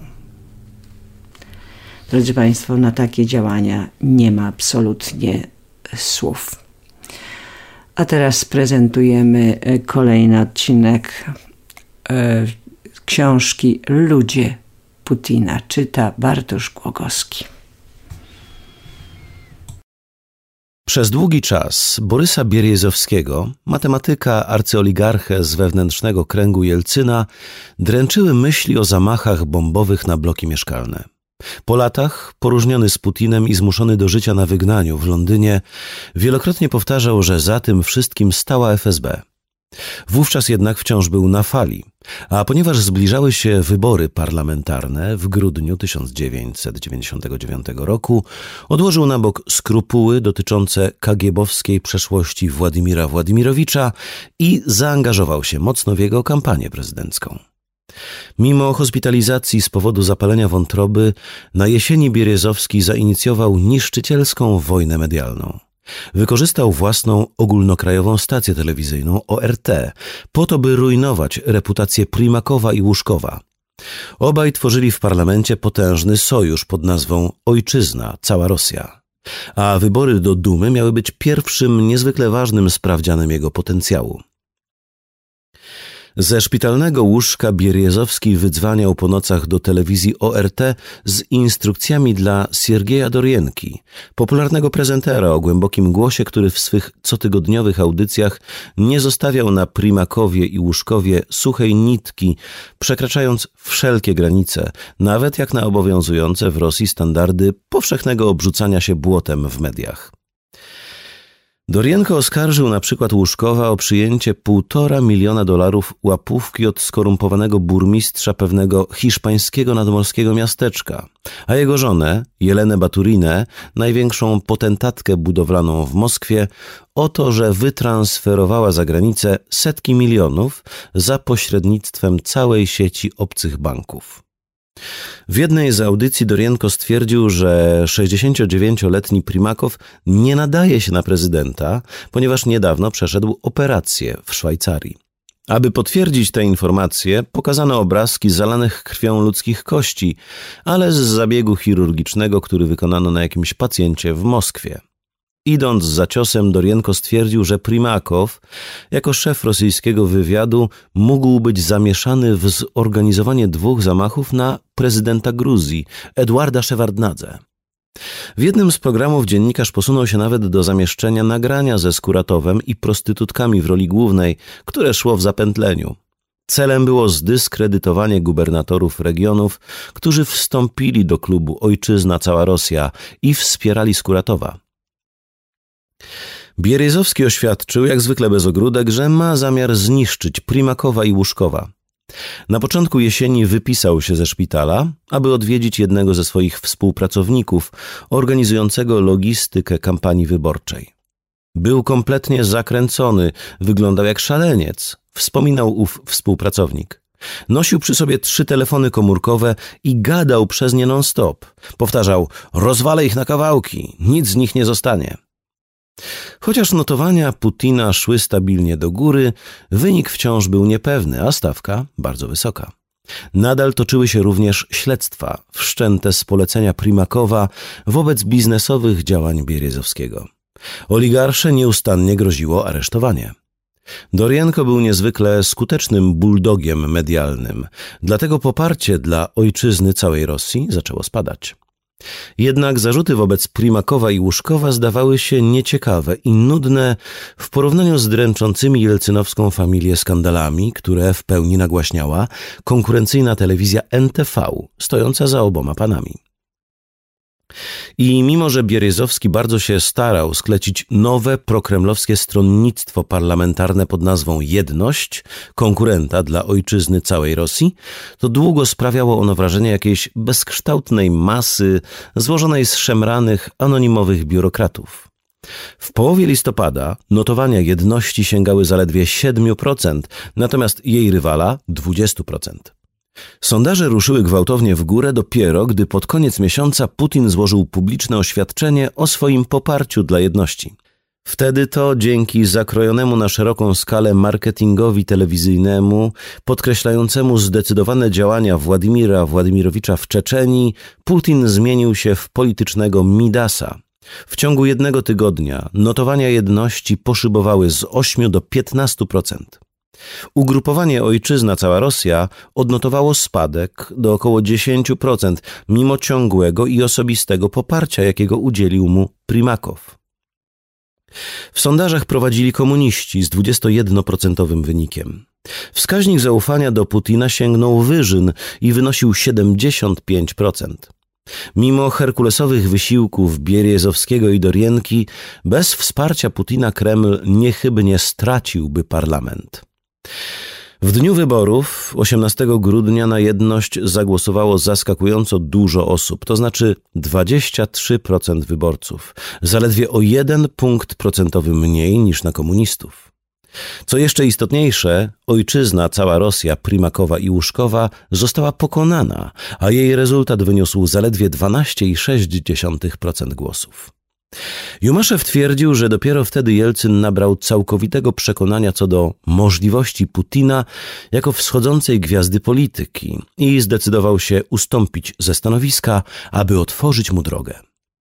Drodzy Państwo, na takie działania nie ma absolutnie słów. A teraz prezentujemy kolejny odcinek e, książki Ludzie Putina. Czyta Bartosz Głogowski. Przez długi czas Borysa Bierzozowskiego, matematyka, arcyoligarchę z wewnętrznego kręgu Jelcyna, dręczyły myśli o zamachach bombowych na bloki mieszkalne. Po latach, poróżniony z Putinem i zmuszony do życia na wygnaniu w Londynie, wielokrotnie powtarzał, że za tym wszystkim stała F S B. Wówczas jednak wciąż był na fali, a ponieważ zbliżały się wybory parlamentarne w grudniu tysiąc dziewięćset dziewięćdziesiątego dziewiątego roku, odłożył na bok skrupuły dotyczące kagiebowskiej przeszłości Władimira Władimirowicza i zaangażował się mocno w jego kampanię prezydencką. Mimo hospitalizacji z powodu zapalenia wątroby, na jesieni Bieryzowski zainicjował niszczycielską wojnę medialną. Wykorzystał własną ogólnokrajową stację telewizyjną O R T po to, by rujnować reputację Primakowa i Łuszkowa. Obaj tworzyli w parlamencie potężny sojusz pod nazwą Ojczyzna, cała Rosja. A wybory do Dumy miały być pierwszym niezwykle ważnym sprawdzianem jego potencjału. Ze szpitalnego łóżka Bieryzowski wydzwaniał po nocach do telewizji O R T z instrukcjami dla Siergieja Dorienki, popularnego prezentera o głębokim głosie, który w swych cotygodniowych audycjach nie zostawiał na Primakowie i Łuszkowie suchej nitki, przekraczając wszelkie granice, nawet jak na obowiązujące w Rosji standardy powszechnego obrzucania się błotem w mediach. Dorienko oskarżył na przykład Łuszkowa o przyjęcie półtora miliona dolarów łapówki od skorumpowanego burmistrza pewnego hiszpańskiego nadmorskiego miasteczka, a jego żonę, Jelenę Baturinę, największą potentatkę budowlaną w Moskwie, o to, że wytransferowała za granicę setki milionów za pośrednictwem całej sieci obcych banków. W jednej z audycji Dorienko stwierdził, że sześćdziesięciodziewięcioletni Primakow nie nadaje się na prezydenta, ponieważ niedawno przeszedł operację w Szwajcarii. Aby potwierdzić te informacje, pokazano obrazki zalanych krwią ludzkich kości, ale z zabiegu chirurgicznego, który wykonano na jakimś pacjencie w Moskwie. Idąc za ciosem, Dorienko stwierdził, że Primakow, jako szef rosyjskiego wywiadu, mógł być zamieszany w zorganizowanie dwóch zamachów na prezydenta Gruzji, Eduarda Szewardnadze. W jednym z programów dziennikarz posunął się nawet do zamieszczenia nagrania ze Skuratowem i prostytutkami w roli głównej, które szło w zapętleniu. Celem było zdyskredytowanie gubernatorów regionów, którzy wstąpili do klubu Ojczyzna, cała Rosja i wspierali Skuratowa. Bieryzowski oświadczył, jak zwykle bez ogródek, że ma zamiar zniszczyć Primakowa i Łuszkowa. Na początku jesieni wypisał się ze szpitala, aby odwiedzić jednego ze swoich współpracowników organizującego logistykę kampanii wyborczej. Był kompletnie zakręcony, wyglądał jak szaleniec, wspominał ów współpracownik. Nosił przy sobie trzy telefony komórkowe i gadał przez nie non-stop. Powtarzał: rozwalę ich na kawałki, nic z nich nie zostanie. Chociaż notowania Putina szły stabilnie do góry, wynik wciąż był niepewny, a stawka bardzo wysoka. Nadal toczyły się również śledztwa wszczęte z polecenia Primakowa wobec biznesowych działań Bieryzowskiego. Oligarsze nieustannie groziło aresztowanie. Dorienko był niezwykle skutecznym bulldogiem medialnym, dlatego poparcie dla ojczyzny całej Rosji zaczęło spadać. Jednak zarzuty wobec Primakowa i Łuszkowa zdawały się nieciekawe i nudne w porównaniu z dręczącymi jelcynowską familię skandalami, które w pełni nagłaśniała konkurencyjna telewizja N T V, stojąca za oboma panami. I mimo, że Bieryzowski bardzo się starał sklecić nowe prokremlowskie stronnictwo parlamentarne pod nazwą Jedność, konkurenta dla ojczyzny całej Rosji, to długo sprawiało ono wrażenie jakiejś bezkształtnej masy złożonej z szemranych, anonimowych biurokratów. W połowie listopada notowania Jedności sięgały zaledwie siedem procent, natomiast jej rywala dwadzieścia procent. Sondaże ruszyły gwałtownie w górę dopiero, gdy pod koniec miesiąca Putin złożył publiczne oświadczenie o swoim poparciu dla Jedności. Wtedy to dzięki zakrojonemu na szeroką skalę marketingowi telewizyjnemu, podkreślającemu zdecydowane działania Władimira Władimirowicza w Czeczenii, Putin zmienił się w politycznego Midasa. W ciągu jednego tygodnia notowania Jedności poszybowały z ośmiu do piętnastu procent. Ugrupowanie Ojczyzna, cała Rosja odnotowało spadek do około dziesięć procent, mimo ciągłego i osobistego poparcia, jakiego udzielił mu Primakow. W sondażach prowadzili komuniści z dwudziestojednoprocentowym wynikiem. Wskaźnik zaufania do Putina sięgnął wyżyn i wynosił siedemdziesiąt pięć procent. Mimo herkulesowych wysiłków Bierzozowskiego i Dorienki, bez wsparcia Putina Kreml niechybnie straciłby parlament. W dniu wyborów, osiemnastego grudnia, na jedność zagłosowało zaskakująco dużo osób, to znaczy dwadzieścia trzy procent wyborców, zaledwie o jeden punkt procentowy mniej niż na komunistów. Co jeszcze istotniejsze, ojczyzna, cała Rosja, Primakowa i Łuszkowa, została pokonana, a jej rezultat wyniósł zaledwie dwanaście przecinek sześć procent głosów. Jumaszew twierdził, że dopiero wtedy Jelcyn nabrał całkowitego przekonania co do możliwości Putina jako wschodzącej gwiazdy polityki i zdecydował się ustąpić ze stanowiska, aby otworzyć mu drogę.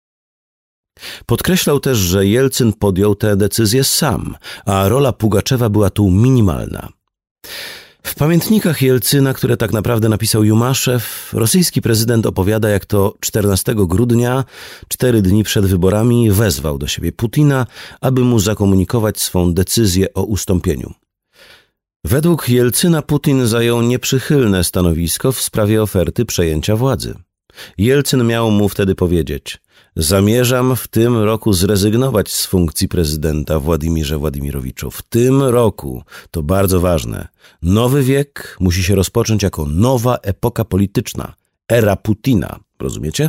Podkreślał też, że Jelcyn podjął tę decyzję sam, a rola Pugaczewa była tu minimalna. W pamiętnikach Jelcyna, które tak naprawdę napisał Jumaszew, rosyjski prezydent opowiada, jak to czternastego grudnia, cztery dni przed wyborami, wezwał do siebie Putina, aby mu zakomunikować swą decyzję o ustąpieniu. Według Jelcyna Putin zajął nieprzychylne stanowisko w sprawie oferty przejęcia władzy. Jelcyn miał mu wtedy powiedzieć: zamierzam w tym roku zrezygnować z funkcji prezydenta, Władimirze Władimirowiczu. W tym roku, to bardzo ważne, nowy wiek musi się rozpocząć jako nowa epoka polityczna, era Putina. Rozumiecie?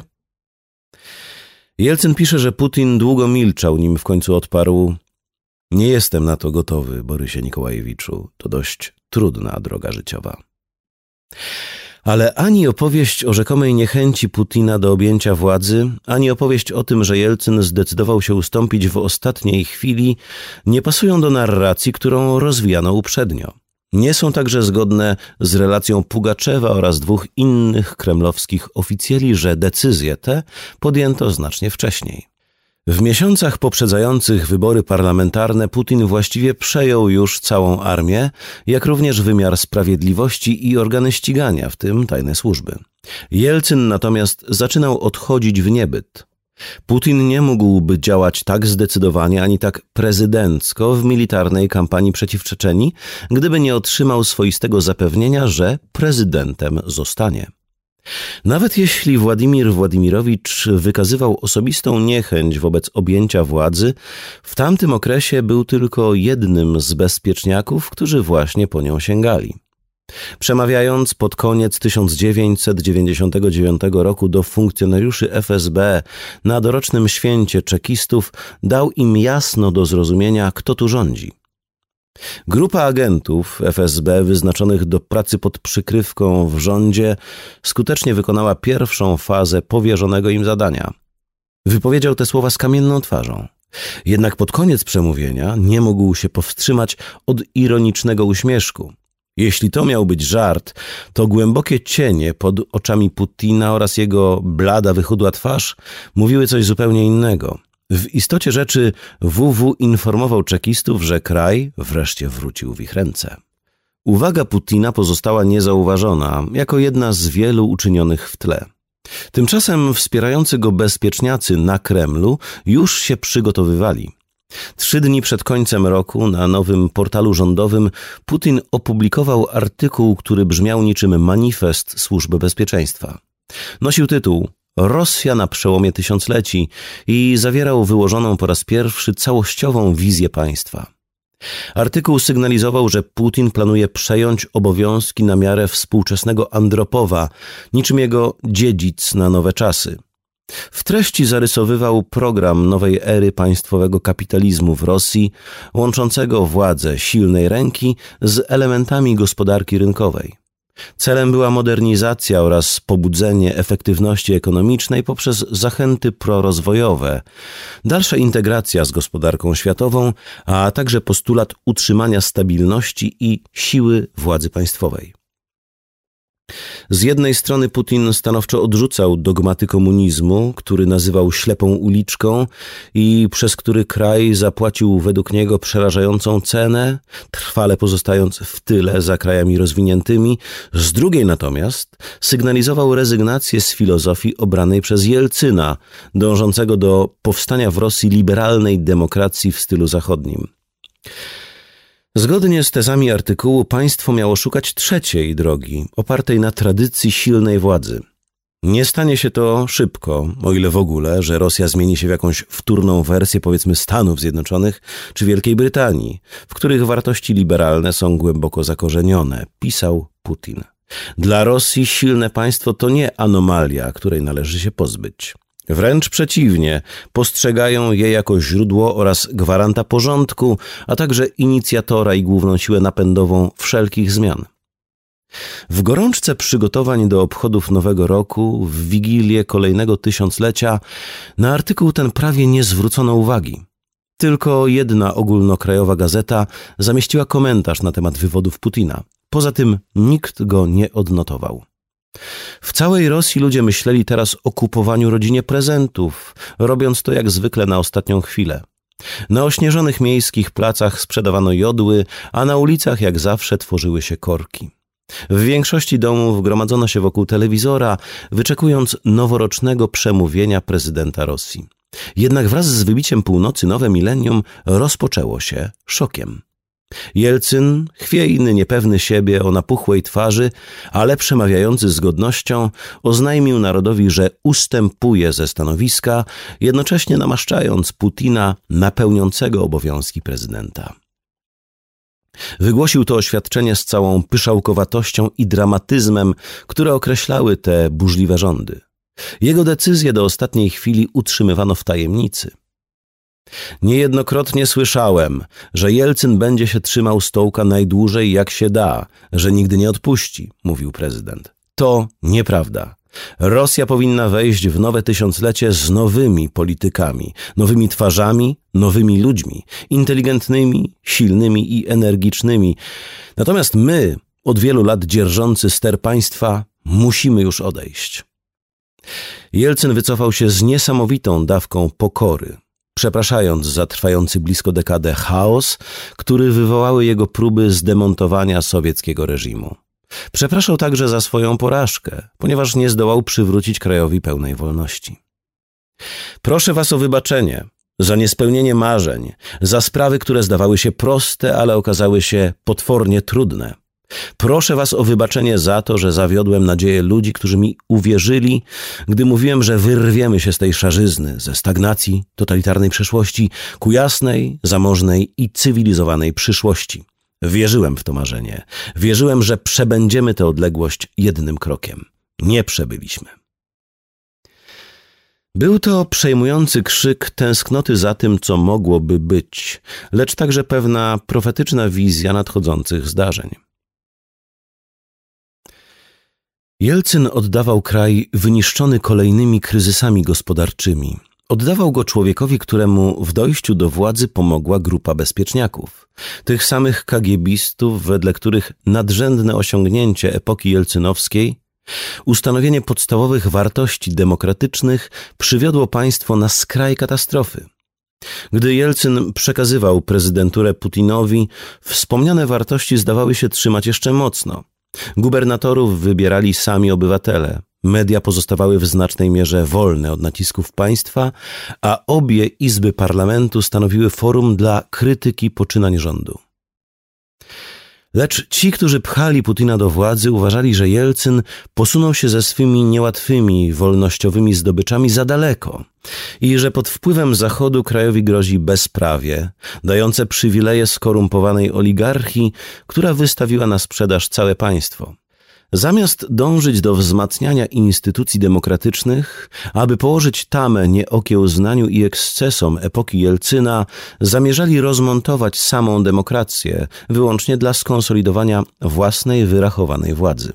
Jelcyn pisze, że Putin długo milczał, nim w końcu odparł: nie jestem na to gotowy, Borysie Nikołajewiczu. To dość trudna droga życiowa. Ale ani opowieść o rzekomej niechęci Putina do objęcia władzy, ani opowieść o tym, że Jelcyn zdecydował się ustąpić w ostatniej chwili, nie pasują do narracji, którą rozwijano uprzednio. Nie są także zgodne z relacją Pugaczewa oraz dwóch innych kremlowskich oficjeli, że decyzje te podjęto znacznie wcześniej. W miesiącach poprzedzających wybory parlamentarne Putin właściwie przejął już całą armię, jak również wymiar sprawiedliwości i organy ścigania, w tym tajne służby. Jelcyn natomiast zaczynał odchodzić w niebyt. Putin nie mógłby działać tak zdecydowanie ani tak prezydencko w militarnej kampanii przeciw Czeczenii, gdyby nie otrzymał swoistego zapewnienia, że prezydentem zostanie. Nawet jeśli Władimir Władimirowicz wykazywał osobistą niechęć wobec objęcia władzy, w tamtym okresie był tylko jednym z bezpieczniaków, którzy właśnie po nią sięgali. Przemawiając pod koniec tysiąc dziewięćset dziewięćdziesiątego dziewiątego roku do funkcjonariuszy F S B na dorocznym święcie czekistów, dał im jasno do zrozumienia, kto tu rządzi. Grupa agentów F S B wyznaczonych do pracy pod przykrywką w rządzie skutecznie wykonała pierwszą fazę powierzonego im zadania. Wypowiedział te słowa z kamienną twarzą. Jednak pod koniec przemówienia nie mógł się powstrzymać od ironicznego uśmieszku. Jeśli to miał być żart, to głębokie cienie pod oczami Putina oraz jego blada, wychudła twarz mówiły coś zupełnie innego. W istocie rzeczy W W informował czekistów, że kraj wreszcie wrócił w ich ręce. Uwaga Putina pozostała niezauważona, jako jedna z wielu uczynionych w tle. Tymczasem wspierający go bezpieczniacy na Kremlu już się przygotowywali. Trzy dni przed końcem roku na nowym portalu rządowym Putin opublikował artykuł, który brzmiał niczym manifest Służby Bezpieczeństwa. Nosił tytuł Rosja na przełomie tysiącleci i zawierał wyłożoną po raz pierwszy całościową wizję państwa. Artykuł sygnalizował, że Putin planuje przejąć obowiązki na miarę współczesnego Andropowa, niczym jego dziedzic na nowe czasy. W treści zarysowywał program nowej ery państwowego kapitalizmu w Rosji, łączącego władzę silnej ręki z elementami gospodarki rynkowej. Celem była modernizacja oraz pobudzenie efektywności ekonomicznej poprzez zachęty prorozwojowe, dalsza integracja z gospodarką światową, a także postulat utrzymania stabilności i siły władzy państwowej. Z jednej strony Putin stanowczo odrzucał dogmaty komunizmu, który nazywał ślepą uliczką i przez który kraj zapłacił według niego przerażającą cenę, trwale pozostając w tyle za krajami rozwiniętymi. Z drugiej natomiast sygnalizował rezygnację z filozofii obranej przez Jelcyna, dążącego do powstania w Rosji liberalnej demokracji w stylu zachodnim. Zgodnie z tezami artykułu państwo miało szukać trzeciej drogi, opartej na tradycji silnej władzy. Nie stanie się to szybko, o ile w ogóle, że Rosja zmieni się w jakąś wtórną wersję, powiedzmy, Stanów Zjednoczonych czy Wielkiej Brytanii, w których wartości liberalne są głęboko zakorzenione, pisał Putin. Dla Rosji silne państwo to nie anomalia, której należy się pozbyć. Wręcz przeciwnie, postrzegają je jako źródło oraz gwaranta porządku, a także inicjatora i główną siłę napędową wszelkich zmian. W gorączce przygotowań do obchodów Nowego Roku, w wigilię kolejnego tysiąclecia, na artykuł ten prawie nie zwrócono uwagi. Tylko jedna ogólnokrajowa gazeta zamieściła komentarz na temat wywodów Putina. Poza tym nikt go nie odnotował. W całej Rosji ludzie myśleli teraz o kupowaniu rodzinie prezentów, robiąc to jak zwykle na ostatnią chwilę. Na ośnieżonych miejskich placach sprzedawano jodły, a na ulicach jak zawsze tworzyły się korki. W większości domów gromadzono się wokół telewizora, wyczekując noworocznego przemówienia prezydenta Rosji. Jednak wraz z wybiciem północy nowe milenium rozpoczęło się szokiem. Jelcyn, chwiejny, niepewny siebie, o napuchłej twarzy, ale przemawiający z godnością, oznajmił narodowi, że ustępuje ze stanowiska, jednocześnie namaszczając Putina na pełniącego obowiązki prezydenta. Wygłosił to oświadczenie z całą pyszałkowatością i dramatyzmem, które określały te burzliwe rządy. Jego decyzje do ostatniej chwili utrzymywano w tajemnicy. Niejednokrotnie słyszałem, że Jelcyn będzie się trzymał stołka najdłużej jak się da, że nigdy nie odpuści, mówił prezydent. To nieprawda. Rosja powinna wejść w nowe tysiąclecie z nowymi politykami, nowymi twarzami, nowymi ludźmi, inteligentnymi, silnymi i energicznymi. Natomiast my, od wielu lat dzierżący ster państwa, musimy już odejść. Jelcyn wycofał się z niesamowitą dawką pokory, przepraszając za trwający blisko dekadę chaos, który wywołały jego próby zdemontowania sowieckiego reżimu. Przepraszał także za swoją porażkę, ponieważ nie zdołał przywrócić krajowi pełnej wolności. Proszę was o wybaczenie za niespełnienie marzeń, za sprawy, które zdawały się proste, ale okazały się potwornie trudne. Proszę was o wybaczenie za to, że zawiodłem nadzieję ludzi, którzy mi uwierzyli, gdy mówiłem, że wyrwiemy się z tej szarzyzny, ze stagnacji, totalitarnej przeszłości, ku jasnej, zamożnej i cywilizowanej przyszłości. Wierzyłem w to marzenie. Wierzyłem, że przebędziemy tę odległość jednym krokiem. Nie przebyliśmy. Był to przejmujący krzyk tęsknoty za tym, co mogłoby być, lecz także pewna profetyczna wizja nadchodzących zdarzeń. Jelcyn oddawał kraj wyniszczony kolejnymi kryzysami gospodarczymi. Oddawał go człowiekowi, któremu w dojściu do władzy pomogła grupa bezpieczniaków. Tych samych kagiebistów, wedle których nadrzędne osiągnięcie epoki jelcynowskiej, ustanowienie podstawowych wartości demokratycznych, przywiodło państwo na skraj katastrofy. Gdy Jelcyn przekazywał prezydenturę Putinowi, wspomniane wartości zdawały się trzymać jeszcze mocno. Gubernatorów wybierali sami obywatele. Media pozostawały w znacznej mierze wolne od nacisków państwa, a obie izby parlamentu stanowiły forum dla krytyki poczynań rządu. Lecz ci, którzy pchali Putina do władzy, uważali, że Jelcyn posunął się ze swymi niełatwymi wolnościowymi zdobyczami za daleko i że pod wpływem Zachodu krajowi grozi bezprawie, dające przywileje skorumpowanej oligarchii, która wystawiła na sprzedaż całe państwo. Zamiast dążyć do wzmacniania instytucji demokratycznych, aby położyć tamę nieokiełznaniu i ekscesom epoki Jelcyna, zamierzali rozmontować samą demokrację, wyłącznie dla skonsolidowania własnej wyrachowanej władzy.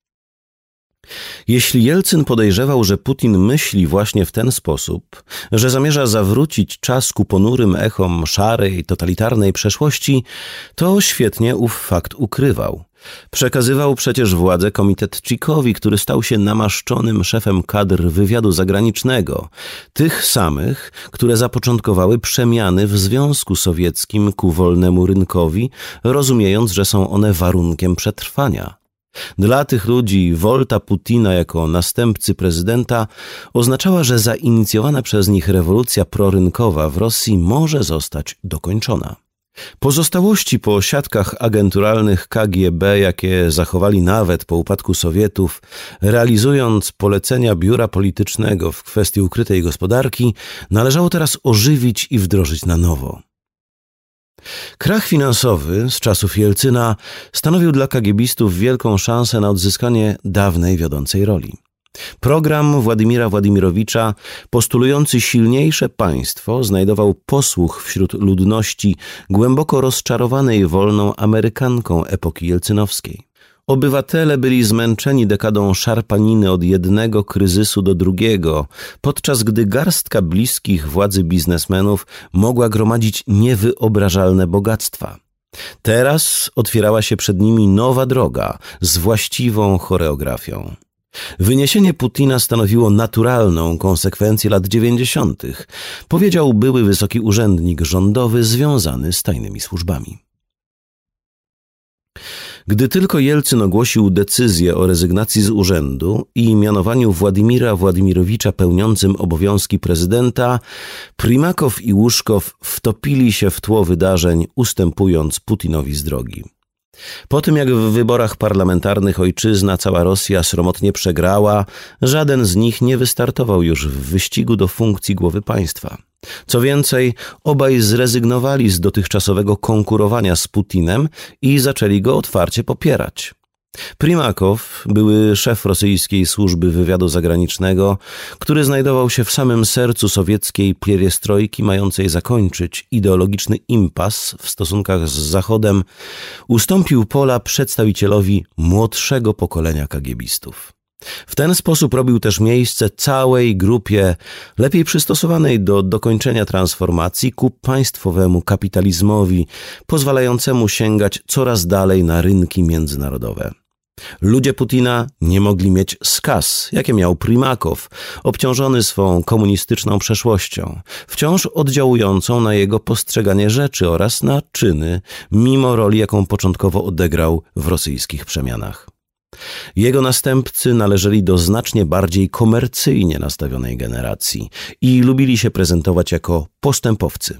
Jeśli Jelcyn podejrzewał, że Putin myśli właśnie w ten sposób, że zamierza zawrócić czas ku ponurym echom szarej, totalitarnej przeszłości, to świetnie ów fakt ukrywał. Przekazywał przecież władzę Komitetczykowi, który stał się namaszczonym szefem kadr wywiadu zagranicznego, tych samych, które zapoczątkowały przemiany w Związku Sowieckim ku wolnemu rynkowi, rozumiejąc, że są one warunkiem przetrwania. Dla tych ludzi wolta Putina jako następcy prezydenta oznaczała, że zainicjowana przez nich rewolucja prorynkowa w Rosji może zostać dokończona. Pozostałości po siatkach agenturalnych K G B, jakie zachowali nawet po upadku Sowietów, realizując polecenia biura politycznego w kwestii ukrytej gospodarki, należało teraz ożywić i wdrożyć na nowo. Krach finansowy z czasów Jelcyna stanowił dla kagiebistów wielką szansę na odzyskanie dawnej wiodącej roli. Program Władimira Władimirowicza, postulujący silniejsze państwo, znajdował posłuch wśród ludności głęboko rozczarowanej wolną Amerykanką epoki jelcynowskiej. Obywatele byli zmęczeni dekadą szarpaniny od jednego kryzysu do drugiego, podczas gdy garstka bliskich władzy biznesmenów mogła gromadzić niewyobrażalne bogactwa. Teraz otwierała się przed nimi nowa droga z właściwą choreografią. Wyniesienie Putina stanowiło naturalną konsekwencję lat dziewięćdziesiątych, powiedział były wysoki urzędnik rządowy związany z tajnymi służbami. Gdy tylko Jelcyn ogłosił decyzję o rezygnacji z urzędu i mianowaniu Władimira Władimirowicza pełniącym obowiązki prezydenta, Primakow i Łuszkow wtopili się w tło wydarzeń, ustępując Putinowi z drogi. Po tym jak w wyborach parlamentarnych ojczyzna, cała Rosja sromotnie przegrała, żaden z nich nie wystartował już w wyścigu do funkcji głowy państwa. Co więcej, obaj zrezygnowali z dotychczasowego konkurowania z Putinem i zaczęli go otwarcie popierać. Primakow, były szef rosyjskiej służby wywiadu zagranicznego, który znajdował się w samym sercu sowieckiej pieriestrojki mającej zakończyć ideologiczny impas w stosunkach z Zachodem, ustąpił pola przedstawicielowi młodszego pokolenia kagiebistów. W ten sposób robił też miejsce całej grupie lepiej przystosowanej do dokończenia transformacji ku państwowemu kapitalizmowi, pozwalającemu sięgać coraz dalej na rynki międzynarodowe. Ludzie Putina nie mogli mieć skaz, jakie miał Primakow, obciążony swą komunistyczną przeszłością, wciąż oddziałującą na jego postrzeganie rzeczy oraz na czyny, mimo roli, jaką początkowo odegrał w rosyjskich przemianach. Jego następcy należeli do znacznie bardziej komercyjnie nastawionej generacji i lubili się prezentować jako postępowcy.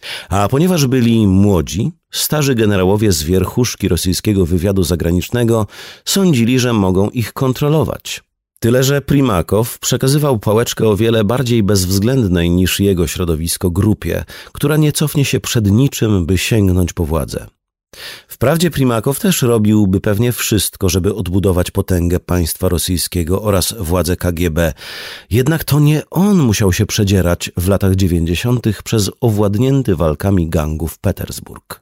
A ponieważ byli młodzi, starzy generałowie z wierchuszki rosyjskiego wywiadu zagranicznego sądzili, że mogą ich kontrolować. Tyle że Primakow przekazywał pałeczkę o wiele bardziej bezwzględnej niż jego środowisko grupie, która nie cofnie się przed niczym, by sięgnąć po władzę. Wprawdzie Primakow też robiłby pewnie wszystko, żeby odbudować potęgę państwa rosyjskiego oraz władzę K G B, jednak to nie on musiał się przedzierać w latach dziewięćdziesiątych przez owładnięty walkami gangów Petersburg.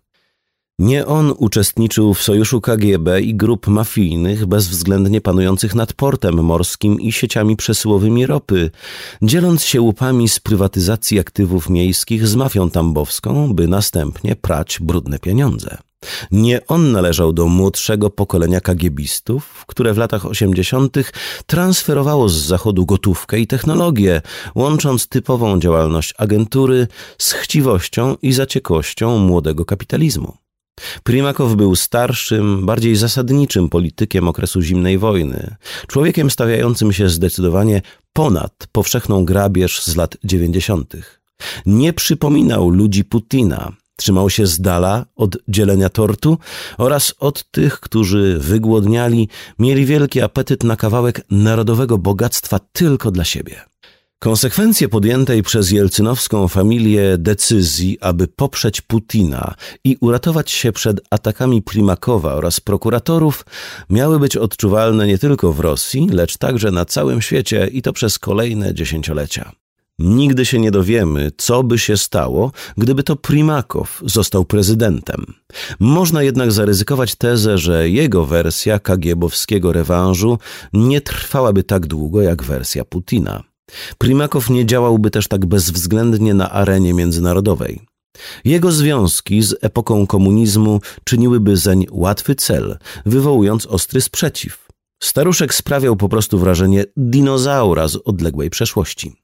Nie on uczestniczył w sojuszu K G B i grup mafijnych bezwzględnie panujących nad portem morskim i sieciami przesyłowymi ropy, dzieląc się łupami z prywatyzacji aktywów miejskich z mafią tambowską, by następnie prać brudne pieniądze. Nie on należał do młodszego pokolenia kagiebistów, które w latach osiemdziesiątych transferowało z Zachodu gotówkę i technologię, łącząc typową działalność agentury z chciwością i zaciekłością młodego kapitalizmu. Primakow był starszym, bardziej zasadniczym politykiem okresu zimnej wojny, człowiekiem stawiającym się zdecydowanie ponad powszechną grabież z lat dziewięćdziesiątych. Nie przypominał ludzi Putina, trzymał się z dala od dzielenia tortu oraz od tych, którzy wygłodniali, mieli wielki apetyt na kawałek narodowego bogactwa tylko dla siebie. Konsekwencje podjętej przez jelcynowską familię decyzji, aby poprzeć Putina i uratować się przed atakami Primakowa oraz prokuratorów, miały być odczuwalne nie tylko w Rosji, lecz także na całym świecie i to przez kolejne dziesięciolecia. Nigdy się nie dowiemy, co by się stało, gdyby to Primakow został prezydentem. Można jednak zaryzykować tezę, że jego wersja kagiebowskiego rewanżu nie trwałaby tak długo jak wersja Putina. Primakow nie działałby też tak bezwzględnie na arenie międzynarodowej. Jego związki z epoką komunizmu czyniłyby zeń łatwy cel, wywołując ostry sprzeciw. Staruszek sprawiał po prostu wrażenie dinozaura z odległej przeszłości.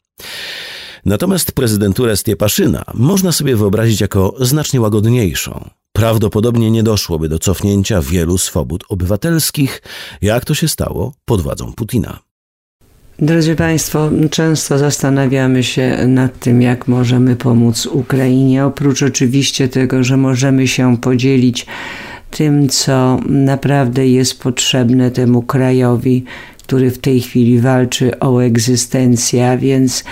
Natomiast prezydenturę Stiepaszyna można sobie wyobrazić jako znacznie łagodniejszą. Prawdopodobnie nie doszłoby do cofnięcia wielu swobód obywatelskich, jak to się stało pod władzą Putina. Drodzy Państwo, często zastanawiamy się nad tym, jak możemy pomóc Ukrainie. Oprócz oczywiście tego, że możemy się podzielić tym, co naprawdę jest potrzebne temu krajowi, który w tej chwili walczy o egzystencję, a więc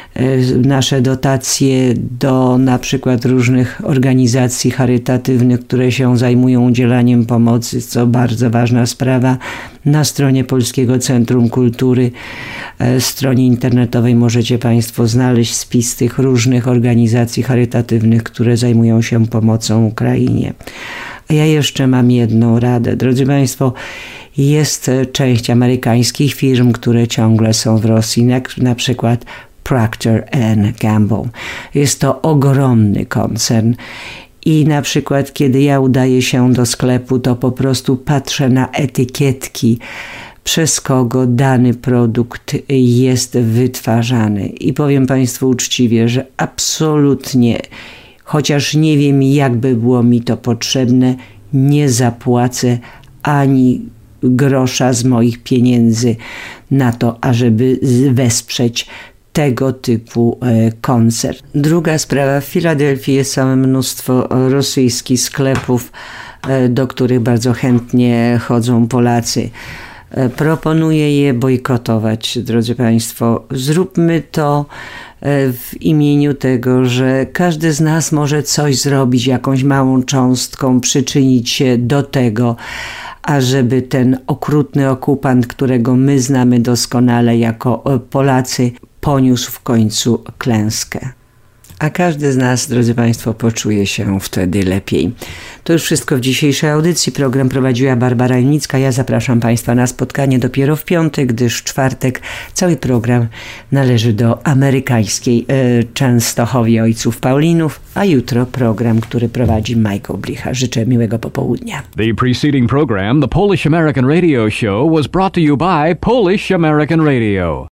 nasze dotacje do na przykład różnych organizacji charytatywnych, które się zajmują udzielaniem pomocy, co bardzo ważna sprawa. Na stronie Polskiego Centrum Kultury, stronie internetowej możecie Państwo znaleźć spis tych różnych organizacji charytatywnych, które zajmują się pomocą Ukrainie. A ja jeszcze mam jedną radę. Drodzy Państwo, jest część amerykańskich firm, które ciągle są w Rosji, jak na przykład Procter and Gamble. Jest to ogromny koncern i na przykład kiedy ja udaję się do sklepu, to po prostu patrzę na etykietki, przez kogo dany produkt jest wytwarzany. I powiem Państwu uczciwie, że absolutnie, chociaż nie wiem, jakby było mi to potrzebne, nie zapłacę ani grosza z moich pieniędzy na to, ażeby wesprzeć tego typu koncert. Druga sprawa. W Filadelfii jest całe mnóstwo rosyjskich sklepów, do których bardzo chętnie chodzą Polacy. Proponuję je bojkotować, drodzy Państwo. Zróbmy to w imieniu tego, że każdy z nas może coś zrobić, jakąś małą cząstką, przyczynić się do tego, ażeby ten okrutny okupant, którego my znamy doskonale jako Polacy, poniósł w końcu klęskę. A każdy z nas, drodzy Państwo, poczuje się wtedy lepiej. To już wszystko w dzisiejszej audycji. Program prowadziła Barbara Ilnicka. Ja zapraszam Państwa na spotkanie dopiero w piątek, gdyż w czwartek cały program należy do amerykańskiej e, Częstochowy Ojców Paulinów, a jutro program, który prowadzi Michael Blicha. Życzę miłego popołudnia. The preceding program, the Polish American Radio Show, was brought to you by Polish American Radio.